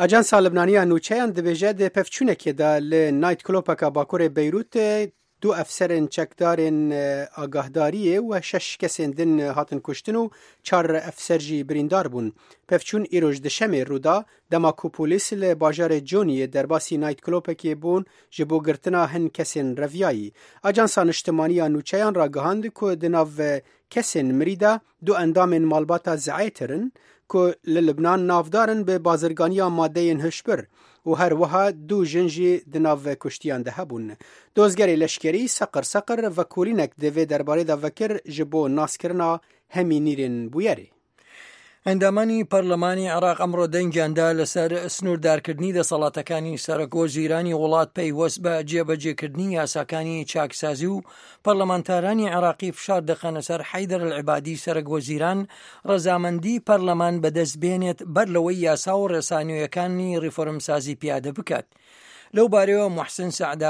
Ajansa Libnaniya Nûçeyan dibêje di pevçûnekê de li Night Clubeka Bakurê Beyrûtê du efserên çekdarên agahdariyê û 6 kesên din hatin kuştin û 4 efser jî birîndar bûn. Pevçûn îroj di şemê rûda dema ku polîs li bajarê Coniyê derbasî Night Clubekê bûn ji bo girtina hin kesên reviyayî. Ajansa Niştimaniya Nûçeyan ragihand ku di nav kesên mirî de du endamên malbata Zeîtir'in ku li Libnan navdarin bi bazirganiya maddeyên hişbir û her wiha du jin jî di nav kuştiyan de hebûn. Dozgerê leşkerî seqir vekolînek di vê derbarê de vekir ji bo naskirina hemî nîrên bûyerê. ئەندامانی پەرلەمانی عێراق ئەمڕۆ دەنگیاندا لەسەر سنووردارکردنی دەسەڵاتەکانی سەرۆکوەزیرانی وڵات پەیوەست بە جێبەجێکردنی یاساکانی چاکسازی و پەرلەمانتارانی عێراقی فشار دەخەنە سەر حەیدەر العیبادی سەرۆکوەزیران ڕەزامەندی پەرلەمان بەدەستبێنێت بەر لەوەی یاسا و ڕێسانیەکانی ڕیفۆرمسازی پیادە بکات. لەو بارەوە موحسن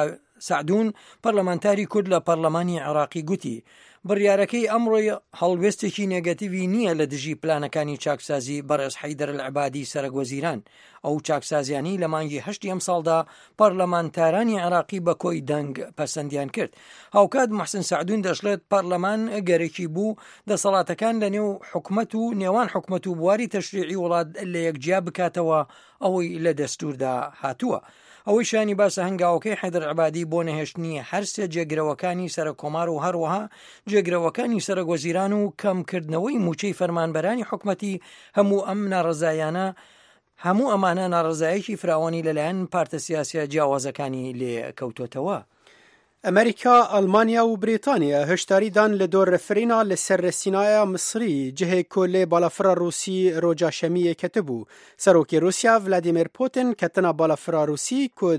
سعدون پەرلەمانتاری کورد لە پەرلەمانی عێراقی گوتی بڕیارەکەی ئەمڕۆی هەڵوێستێکی نێگەتیڤی نییە لە دژی پلانەکانی چاکسازی بەڕێز حەیدەر العیبادی سەرۆکوەزیران. ئەو چاکسازیانی لە مانگی 8 ئەم ساڵدا پەرلەمانتارانی عێراقی بە کۆی دەنگ پەسەندیان کرد. هاوکات موحسن سعدون دەشڵێت پەرلەمان گەرەکی بوو دەسەڵاتەکان لە نێو حکومەت و نێوان حکومەت و بواری تەشریعی وڵات لە یەکجیا بکاتەوە ئەوەی لە دەستوردا هاتووە. ئەوەی شانی باسە هەنگاوەکەی حەیدەر العیبادی بۆ نەهێشتنی هەر سێ جێگرەوەکانی سەرۆکۆمار و هەروەها جێگرەوەکانی سەرۆکوەزیران و کەمکردنەوەی موچەی فەرمانبەرانی حکومەتی هەموو ئەم ناڕەزایانە هەموو ئەمانە ناڕەزایەکی فراوانی لەلایەن پارتە سیاسیە جیاوازەکانی لێ کەوتۆتەوە. ئەمریکا، ئەڵمانیا و بریتانیا هشداری دان li dorefirîna li serrasînaya Misrî cihê ku lê balafira Rûsî roja şemiyê ketibû. Serokê Rûsya Vladimir Putin ketina balafira Rûsî ku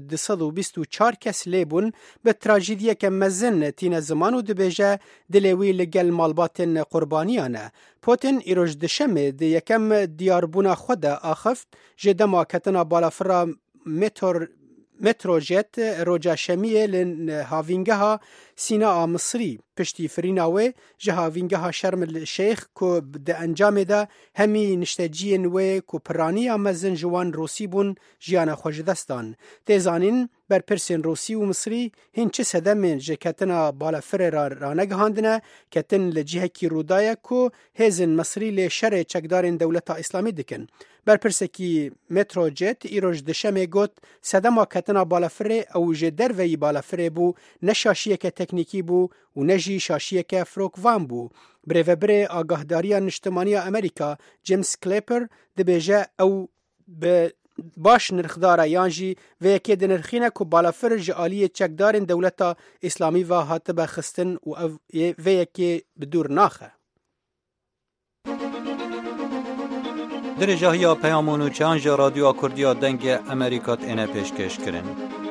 224 kes lê bûn bi trajîdiyeke mezin tîne ziman û dibêje dilê wî li gel malbatên qurbaniyan e. Putin îroj di şemê di yekem diyarbûna xwe de axift ji dema ketina balafira Metrojet roja şemiyê li havîngeha Sînaa Misrî piştî firîna wê ji havîngeha Şerm el Şeyx ku di encamê de hemî nişteciyên wê ku piraniya mezin ji wan Rûsî bûn jiyana xwe ji dest dan. Tê zanîn berpirsên Rûsî û Misrî hîn çi sedemên ji ketina balafirê re ranegihandine ketin li cihekî rûdaye ku hêzên Misrî lê şerê çekdarên Dewleta İslamî dikin. Berpirsekî Metrojet îroj di şemê got sedema ketina balafirê ew ji derveyî balafirê bû ne şaşiyeke teknîkî bû û ne jî şaşiyeke firokvan bû. Birêvebirê Agahdariya Niştimaniya Amerîka James Clapper dibêje ew bi baş nirxdara yan jî vêyekê dinirxîne ku balafir ji aliyê çekdarên Dewleta İslamî ve hatibe xistin û ev vêyekê bi dûr naxe. Dirêjahiya Peyama Nûçeyan ji Radyoya Kurdiya Dengê Amerîka têne pêşkêşkirin.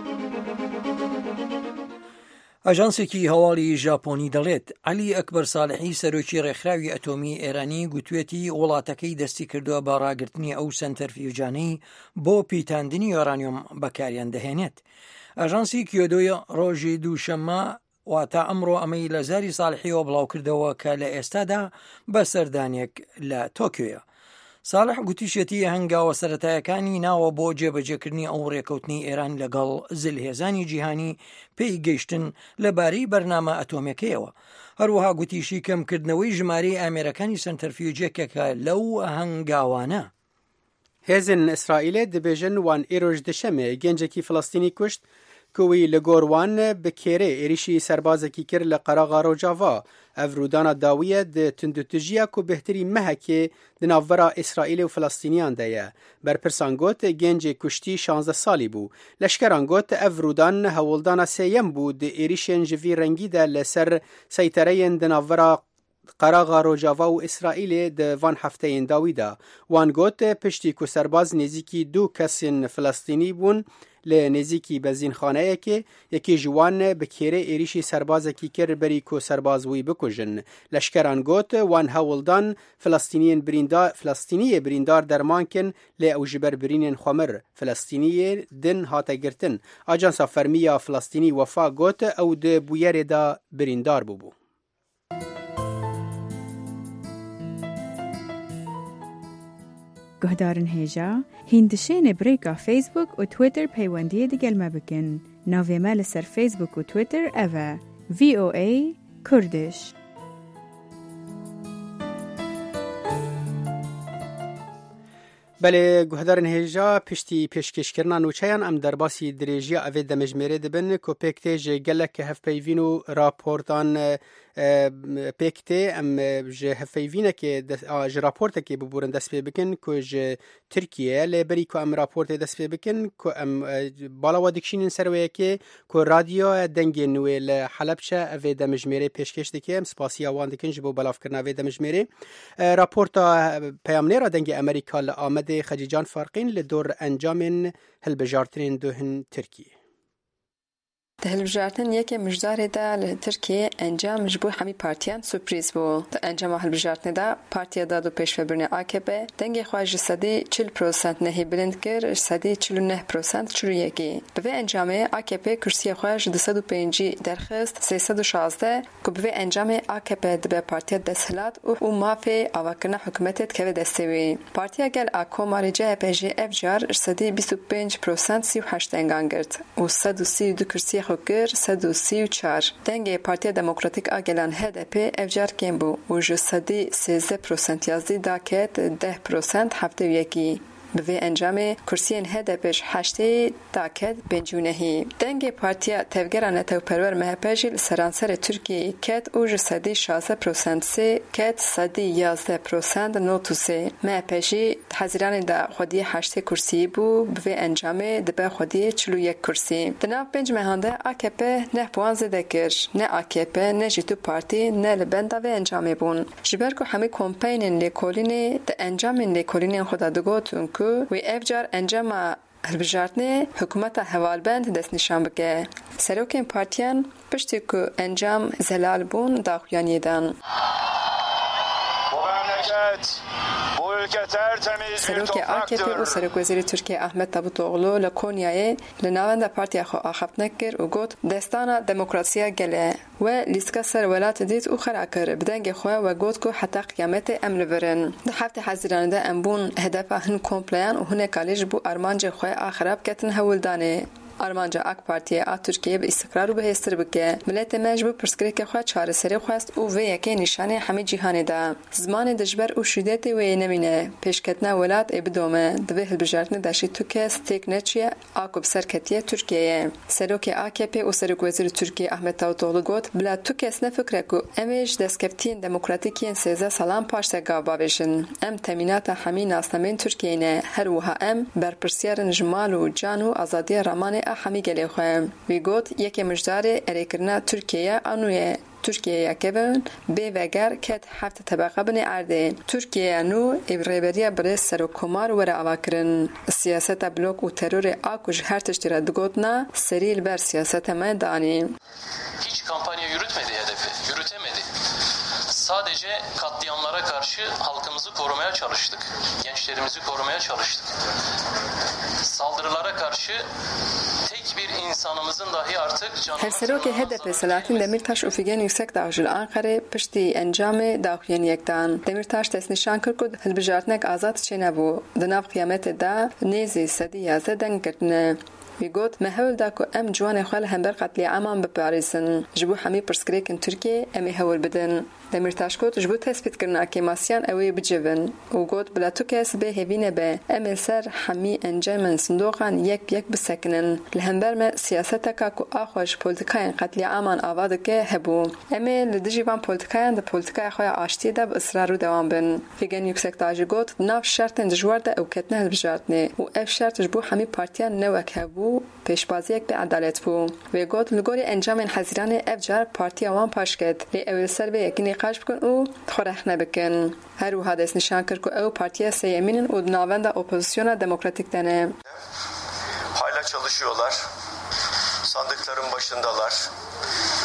ئاژانسێکی هەواڵی ژاپۆنی دەڵێت عەلی ئەکبەر ساڵحی سەرۆکی ڕێکخراوی ئەتۆمی ئێرانی گوتوێتی وڵاتەکەی دەستی کردووە بە ڕاگررتنی ئەو سەنتەرفیوجانەی بۆ پیتاندنی یۆرانیۆم بەکاریان دەهێنێت. ئاژانسی کیۆدۆی ڕۆژی دووشەممە واتە ئەمڕۆ ئەمەی لە زاری ساڵحیەوە بڵاو کردەوە کە لە ئێستادا بە سەردانێک لە تۆکیۆیە. ساڵح گوتیشێتی هەنگاوە سەرەتایەکانی ناوە بۆ جێبەجێکردنی ئەو ڕێکەوتنی ئێران لەگەڵ زلهێزانی جیهانی پێی گەیشتن لەبارەی بەرنامە ئەتۆمەکەیەوە. هەروەها گوتیشی کەمکردنەوەی ژمارەی ئامێرەکانی سەنتەرفیوجێکێکە لەو هەنگاوانە. هێزن ئیسرائیلê dibêjin wan îroj di şemê gencekî Filistînî kuşt ku wî li gor wan bi kêrê êrişî serbazekî kir li qeraxa Rojava. Ev rûdana dawî ye di tundutijiya ku bihtirî mehekê di navbera Îsraîlê û Filistîniyan de ye. Berpirsan got gencê kuştî 16 salî bû. Leşkeran got ev rûdan hewildana sêyem bû di êrişên ji vî rengî de li ser seytereyên di navbera qeraxa Rojava û Îsraîlê di van hefteyên dawî de. Wan got piştî ku serbaz nêzîkî du kesên Filistînî bûn li nêzîkî bezînxaneyekê, yekê ji wan bi kêrê êrişî serbazekî kir berî ku serbaz wî bikujin. Leşkeran got wan hewildan Filistîniyê birîndar derman kin lê ew ji ber birînên xwemir Filistîniyê din hate girtin. Ajansa Fermiya Filistînî Wefa got ew di bûyerê de birîndar bûbû. گهدارن هیجا هندشین بریکا فیسبوک و تویتر پیوندی دیگل ما بکن. ناوی مال سر فیسبوک و تویتر اوه VOA کردش. بله گهدارن هیجا پشتی پیشکشکرنا نوچیان ام در باسی دریجی اوه دمجمره دبن که پکتیج گلک هفپیوین و راپورتان پکتی ام جه هفپیوینه که جه راپورته که ببورن دست پی بکن که جه ترکیه لبری که ام راپورته دست پی بکن که ام بالا و دکشین سرویه که رادیو دنگی نوی لحلبشه اوه دمجمره پیشکش دکی ام سپاسی آوان دکن جبو بلاف کرنا اوه دمجمره راپورتا پیامنه را دنگی امریکا لآمد خجیجان فارقین لدور انجام هلبجارترین دوهن ترکیه. هلبجارتن یک مجدار دا لترکیه انجام جبو همی پارتیان سپریز بو. انجام هلبجارتن دا پارتیا دادو پیش فبرن AKP دنگ خواهج صدی 40% نهی بلند کر صدی 49% چلو یکی. به انجام AKP کرسی خواهج 205 درخست 316 که به انجام AKP دبه پارتیا دستهلات و مافی آواکرنا حکومتت که دستوی. پارتیا گل آکوماری CHP افجار صدی 25% 38 انگانگرد و 132 کرسی خوکر 134. دنگ پارتی دموکراتیک آگلان HDP افجار کم بو و جو صدی 13% یازدی داکت 10% هفته یکی. به انجام کرسیین HDPش 8 داکت بنجونهی. دنگ پارتیا تفگرانه تو پرور مهپجیل سرانسر ترکیه کت و جو صدی 16% سه کت صدی 11% نوتوسه. مهپجی حزیران دا خودی 8 کرسی بو به انجام دبه خودی 41 کرسی. دناف پنج مهانده AKP نه پوانزه دکرش نه AKP نه جیتو پارتی نه لبنده و انجام بون. جبر که همه کمپینین لیکولینه ده انجامین لیکولینه خدا دگوتون و افجار انجام هلبجارتنه حکومت حوالبند دست نشان بگه. سروکین پارتیان پشتی که انجام زلال بون داخویانی دان. سروک AKP و سروک وزیر ترکیه احمد داوطلو لکونیای لناوند پارتیا خو آخفت نکر و گوت دستانا دموکراسیا گله و لیسکا سر ولات دیت و خراکر بدنگ خو و گوت کو حتی قیامت امر برن ده هفته حزیرانده امبون هدف هن کمپلیان و هن کالج بو ارمانج خو آخراب کتن هولدانه آرمانجا اک پارتیه ترکیه به استقرار و بهستر بکه ملت مجبور پرسکری که خواهد چاره سری خواست و وی یکی نشانه همه جهانه ده زمان دجبر و شدت وی نمینه پیشکتنا ولاد ابدومه دوی هلبجارتن داشی تو که ستیک نچیه آکوب سرکتیه ترکیه سروک AKP و سروک وزیر ترکیه احمد داوطلو گوت بلا تو کس نفکره که امیش دستکفتین دموکراتیکین 13 سالان پاشته گابا بشن ام تامینات همین ناسنامین ترکیه نه هر وها ام برپرسیارن جمال و جان و آزادی رمان همی گلی خواهم. وی گوت یکی مجدار اریکرنا ترکیه آنویه. ترکیه کبن به وگر کت هفت طبقه بنی عرده. ترکیه نو ابریبریه برای سر و کمار ور آواکرن. سیاست بلوک و ترور آکوش هر تشتیره دگوت نه سریل بر سیاست من دانی. Hiç kampanya yürütmedi hedefi, yürütemedi. Sadece katliamlara karşı halkımızı korumaya çalıştık. Gençlerimizi korumaya çalıştık. Saldırılara karşı tek bir insanımızın dahi artık canını... هرسروک هدف سلاطین دمیرتاش افیگن یکسک داخل آنقره پشتی انجام داخلین یکدان. دمیرتاش دست نشان کرد که هلبجارتنک آزاد چه نبو. دناب قیامت دا نیزی صدی 11 دنگ کردنه. میگوت مهول دا که ام جوان خوال همبر قتلی عمان بپاریسن. جبو همی پرسکریکن ترکیه امی هول بدن. دمیرتاش گوت جبو تثبیت کرنا که ماسیان اوی بجون و گوت بلا تو کس به هوینه به ام سر همی انجام صندوقان یک بسکنن لهمبر ما سیاست کا کو آخوش پولیتیکای قتل عامان آواد که هبو ام لدیجوان پولیتیکای د پولیتیکای خو آشتی د اصرار و دوام بن فیگن یکسک تاج گوت ناف شرط دجوار د او کتنه بجاتنه و اف شرط جبو همی پارتیان نوک هبو پیشبازی یک به عدالت بو و گوت لگوری انجام حزیران افجار پارتی وان پاشکت لی اول سر به یکی نقاش بکن او خورخ نبکن هر و حادث نشان کرد که او پارتی سیمینن و ناوند اپوزیسیون demokratik dene. Hala çalışıyorlar. Sandıkların başındalar. Islak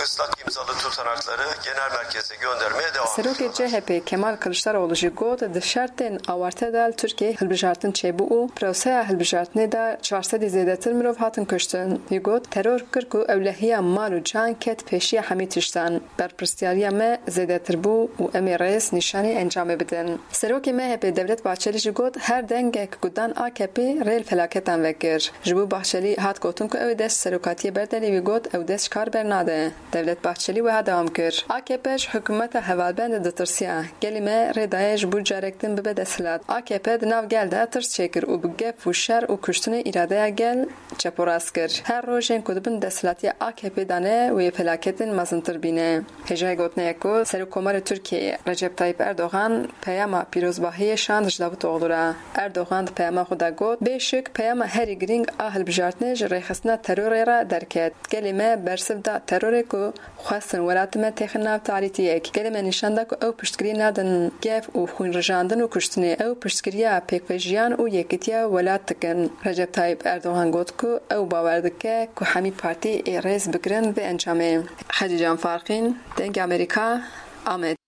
Tutanakları genel merkeze göndermeye devam ediyorlar. Serokê CHP Kemal Kılıçdaroğlu ji got di şertên awarte de Tirkiye hilbijartin çêbû û proseya hilbijartinê de 400 zêdetir mirov hatin kuştin. Wî got teror kir ku ewlehiya mal û can ket pêşiya hemî tiştan. Berpirsiyariya me zêdetir bû û em ê rêz nîşanî encamê bidin. Serokê MHP Devlet Bahçeli ji got her dengek gudan AKP rêl felaketan vekir. Ji bo Bahçeli hat gotin ku ew dest serokatiyê berdelê wî got ew dest kar bernade. Devlet Bahçeli wiha devam kir. AKP ji hikûmeta hevalbend ditirsiya. Gelê me rêdaya ji bo carektin bibe desthilat. AKP di nav gel de tirs çêkir û bi gef û şer û kuştinê îradeya gel çeporast kir. Her rojên ku dibin desthilatiya AKP dane wê felaketên mezintir bîne. Hêjayê gotineye ku Serokkomarê Tirkiyeyê Recep Tayyip Erdogan peyama pîrozbahiyê şand ji Davutoglu re. Erdogan di peyama xwe de got bêşik peyama herî girîng a hilbijartinê ji rêxistina terorê re derket. Gelê me bersiv da terorê ku xwestin welatê me têxin nav tarîtiyek. Gelê me nîşan da ku ew piştgirî nadin gef û xwînrijandin û kuştinê. Ew piştgiriya pêkvejiyan û yekîtiya welat dikin. Recep Tayyip Erdogan got ku ew bawer dike ku hemî partî ê rêz bigirin vê encamê. Hecîcan Farqîn, Dengê Amerîka, Amed.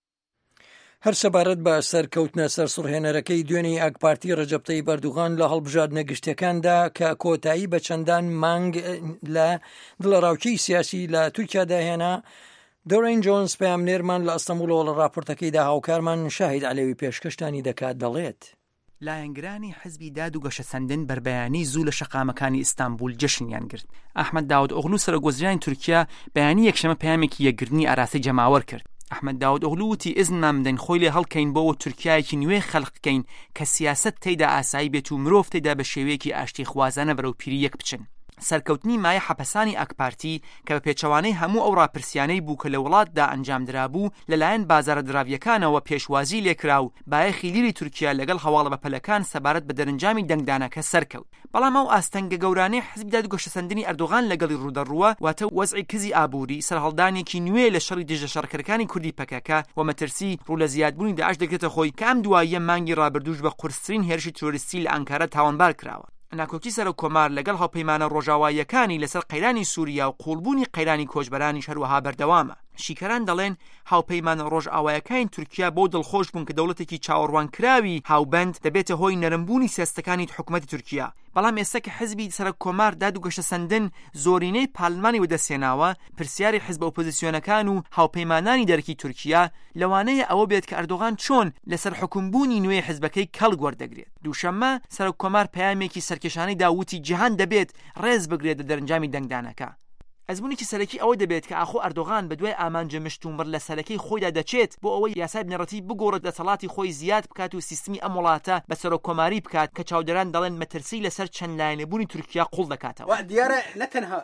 هەر سەبارەت بە سەرکەوتنە سەرسوڕهێنەرەکەی دوێنێی ئاک پارتی ڕەجەب تەیب ئەردوغان لە هەڵبژاردنە گشتەکاندا کە کۆتایی بە چەندان مانگ لە دڵەڕاوچەی سیاسی لە تورکیادا هێنا. دۆرین جۆنس پەیامنێرمان لە ئەستەمبولەوە لە راپۆرتەکەیدا هاوکارمان شاهید عەلێوی پێشکەشتانی دەکات دەڵێت. لایەنگرانی حزبی داد و گەشەسەندن بەربەیانی زوو لە شەقامەکانی ئیستانبول جەشنیان گرت. ئەحمەد داود ئۆغلو سەرۆکوەزیرانی تورکیا بەیانی یەکشەمە پەیامێکی یەکگرتنی ئاراسی جەماوەر کرد. ئەحمەد داود ئۆغلو وتی ئیزنمان بدەین خۆی لێ هەڵکەین بۆەوە تورکیایەکی نوێ خەڵقکەین کە سیاست تێیدا ئاسایی بێت و مرۆڤ تێیدا بە شێوەیەکی ئاشتی خوازانە بەرەو پیری یەک بچن. سەرکەوتنی مایە حەپەسانی ئاکپارتی کە بە پێچەوانەی هەموو ئەو ڕاپرسیانەی بوو کە لە وڵاتدا ئەنجامدرابوو لەلایەن بازارە دراویەکانەوە پێشوازی لێکرا و بایەخی لیری تورکیا لەگەڵ هەواڵە بەپەلەکان سەبارەت بە دەرەنجامی دەنگدانەکە سەرکەوت. بەڵام ئەو ئاستەنگە گەورانەی حزبی داد و گەشەسەندنی ئەردۆغان لەگەڵی ڕوودەڕووە واتە وەزعی کزی ئابووری سەرهەڵدانێکی نوێ لە شەڕی دژە شەڕکەرەکانی کوردی پەکەکە و مەترسی ڕوو لە زیادبوونی داعش دەگرێتە خۆی کە ئەم دواییە مانگی ڕابردووش بە قورسترین هێرشی تۆریستی لە ئەنکارە تاوانبار کراوە. ناکۆکی سەرۆک کۆمار لەگەڵ هاوپەیمانە ڕۆژاواییەکانی لەسەر قەیرانی سووریا و قوڵبوونی قەیرانی کۆچبەرانی هەروەها بەردەوامە. شیکەران دەڵێن هاوپەیمانە ڕۆژئاواییەکانی تورکیا بۆ دڵخۆش بوون کە دەوڵەتێکی چاوەڕوانکراوی هاوبەند دەبێتە هۆی نەرمبوونی سیاستەکانی حکوومەتی تورکیا. بەڵام ئێستا کە حزبی سەرۆک کۆمار داد و گەشەسەندن زۆرینەی پارلمانی وەدەسێناوە پرسیاری حزب ئۆپۆزیسیۆنەکان و هاوپەیمانانی دەرکی تورکیا لەوانەیە ئەوە بێت کە ئەردۆغان چۆن لەسەر حکومبوونی نوێی حزبەکەی کەڵک وەردەگرێت. دووشەممە سەرۆک کۆمار پەیامێکی سەرکێشانەی داوتی جیهان دەبێت ڕێز بگرێت لە دەرەنجامی دەنگدانەکە. ئەزمونێکی سەرەکی ئەوە دەبێت کە ئاخۆ ئەردۆغان بەدوای ئامانجە مشتومڕ لە سەرەکەی خۆیدا دەچێت بۆ ئەوەی یاسای بنەڕەتی بگۆڕێت دەسەڵاتی خۆی زیاد بکات و سیستمی ئەم وڵاتە بە سەرۆک کۆماری بکات کە چاودەران دەڵێن مەترسی لەسەر چەند لایەنەبوونی تورکیا قوڵ دەکاتەوە. دیارە نەتەنها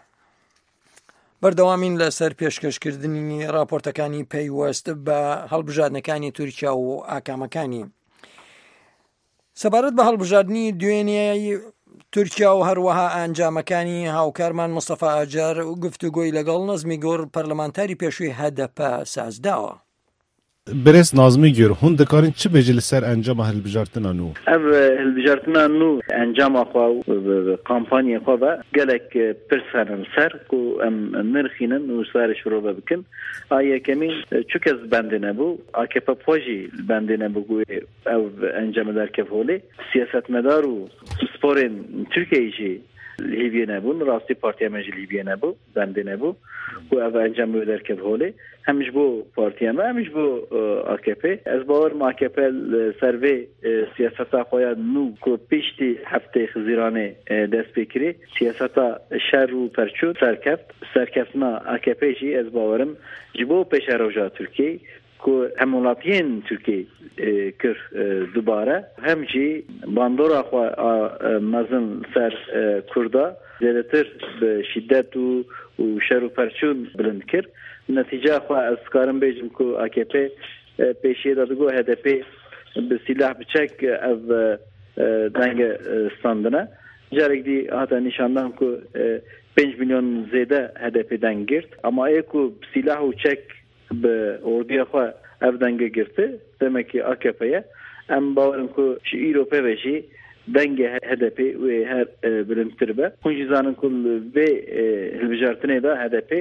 بەردەوامین لەسەر پێشکەشکردنی راپۆرتەکانی پەیوەست بە هەڵبژاردنەکانی تورکیا و ئاکامەکانی. سەبارەت بە هەڵبژاردننی دوێنێی تورکیا و هەروەها ئەنجامەکانی هاوکارمان مستەفا ئاجار و گفتوگۆی لەگەڵ نەزمی گۆڕ پەرلەمانتاری پێشووی هەدەپە سازداوە. برێز نازمی گوێر هون دەکارین چ بێژە لەسەر ئەنجامە هەڵبژاردنە نو ئەv هەڵبژاردنە نو ئەنجاما خوا و کامپانیا خوا بە gelek pirsanin ser ku em nirxînin û sarê şirobe bikin a yekemîn çi kes bendê nebû AKP pojî bendê nebû ew encamê derkev holê siyasetmedar û sporên Tirkiyeyê jî Libye nebûn rastî partiya me jî Libye nebû bendê nebû ku ev encamê derkev holê hem ji bo partiya me hem ji bo AKP ez bawerim AKP ser vê siyaseta xwe ya nû ku piştî heftê Xizîranê dest pê kirî siyaseta şer û perçû serkeftina AKP jî ez bawerim ji bo pêşeroja Tirkiyeyê ku hem welatiyên Tirkiyeyê kir dubare hem jî bandora xwe mezin ser Kurda zêdetir bi şiddet û şer û perçûn bilind kir. Netîca xwe ez karim bêjim ku AKP pêşiye da digo HDP bi silah biçek ev denge standine carek dî hata nîşandan ku 5 milyon zêde HDP deng girt ama ê ku silah û çek bi orduya xwe ev denge girti demekî AKP'ye em bawerim ku ji îro peve jî dengê HDP wê her bilindtir be hûn jî zanin ku vê hilbijartinê da HDP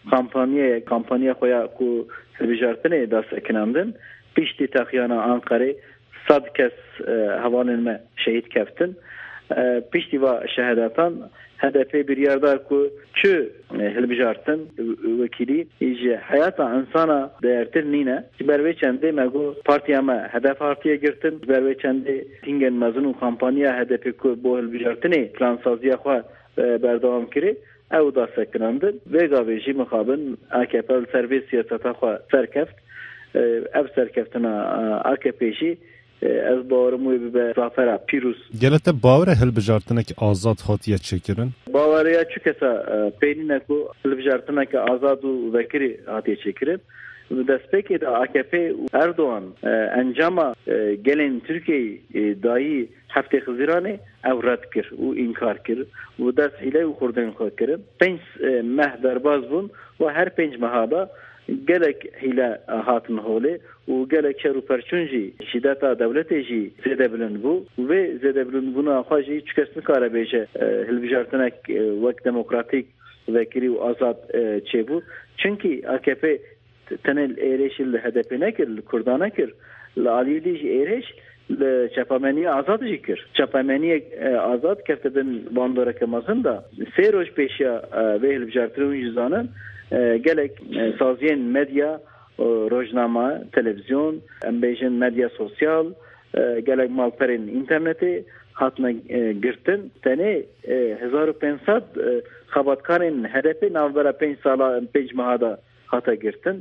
کامپانیا خویا کو هلبجارتنه دستکناندن پیشتی تاخیانا آنقره 100 کس هوانن ما شهید کفتن پیشتی و شهادتان هدفی بریاردار کو چه هلبجارتن وکیلی ایجه حیات انسانا değertir nine برای چنده مگو پارتیا ما هدف پارتیا گرتن برای چنده تینگن مزنو کمپانیا هدفی کو بو هلبجارتنه پلان سازی خو بردوام کری او دا سکناندن وگا ویجی مخابن AKP سرویس سیاست خو سرکفت او سرکفتنا AKP'شی از باورموی به زافر پیروز گلت باور هلبجارتنه که آزاد خاطیه چکرن باوریا چکسا پینینه کو هلبجارتنه که آزاد و وکری خاطیه چکرن دستپکی دا AKP اردوان انجام گلین ترکیه دایی هفته خزیرانه او رد کرد و انکار کرد و دست حیله و خوردن خود کرد 5 ماه درباز بون و هر 5 ماه گلک حیله هاتن هوله و گلک شروع پرچونجی شدت دولتی زده بلند بو و زده بلند بونا خواهی چکس نکاره بیشه هلبجارتنک وقت دموکراتیک وکری و آزاد چه بو چونکی AKP تنل ایرش الهدف نکر کردان نکر لالی دیج ایرش چپامنی آزاد جکر چپامنی آزاد کردن بانداره که مزنده 3 روز پیشیا به هلبجارتنون جزانن گلک سازین مدیا روزنامه تلویزیون امبیجن مدیا سوسیال گلک مالپرین اینترنتی هاتنا گرتن تنه 1500 خبرکارین هدف نوبر 5 سالا 5 ماه دا هاتا گرتن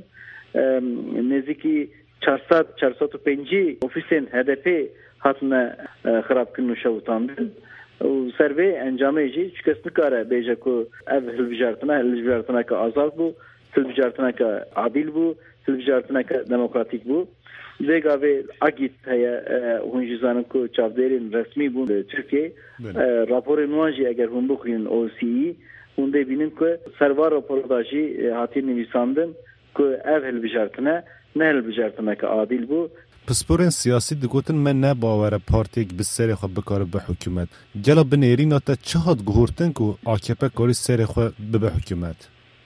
نزدیکی 405 اوفیسین هدف هاتنا خراب کنن شوتاندن و سروی انجامه جی چکس نکاره بیجه که اف هلبجارتنه که آزاد بو هلبجارتنه که عادل بو هلبجارتنه که دموکراتیک بو دیگه اگیت هیا هنجزانم که چافدارین رسمی بو ترکیه راپور نوانجی اگر هم بخورین OCE اونده بینیم که سروار راپورداجی هاتی نویساندن که اف هلبجارتنه نه هلبجارتنه که عادل بو پسپورین سیاسی دگوتن من نه باور پارتیک بسری خو بکاره به حکومت گلا بنیرین تا چهاد گهورتن کو AKP کاری سری خو به حکومت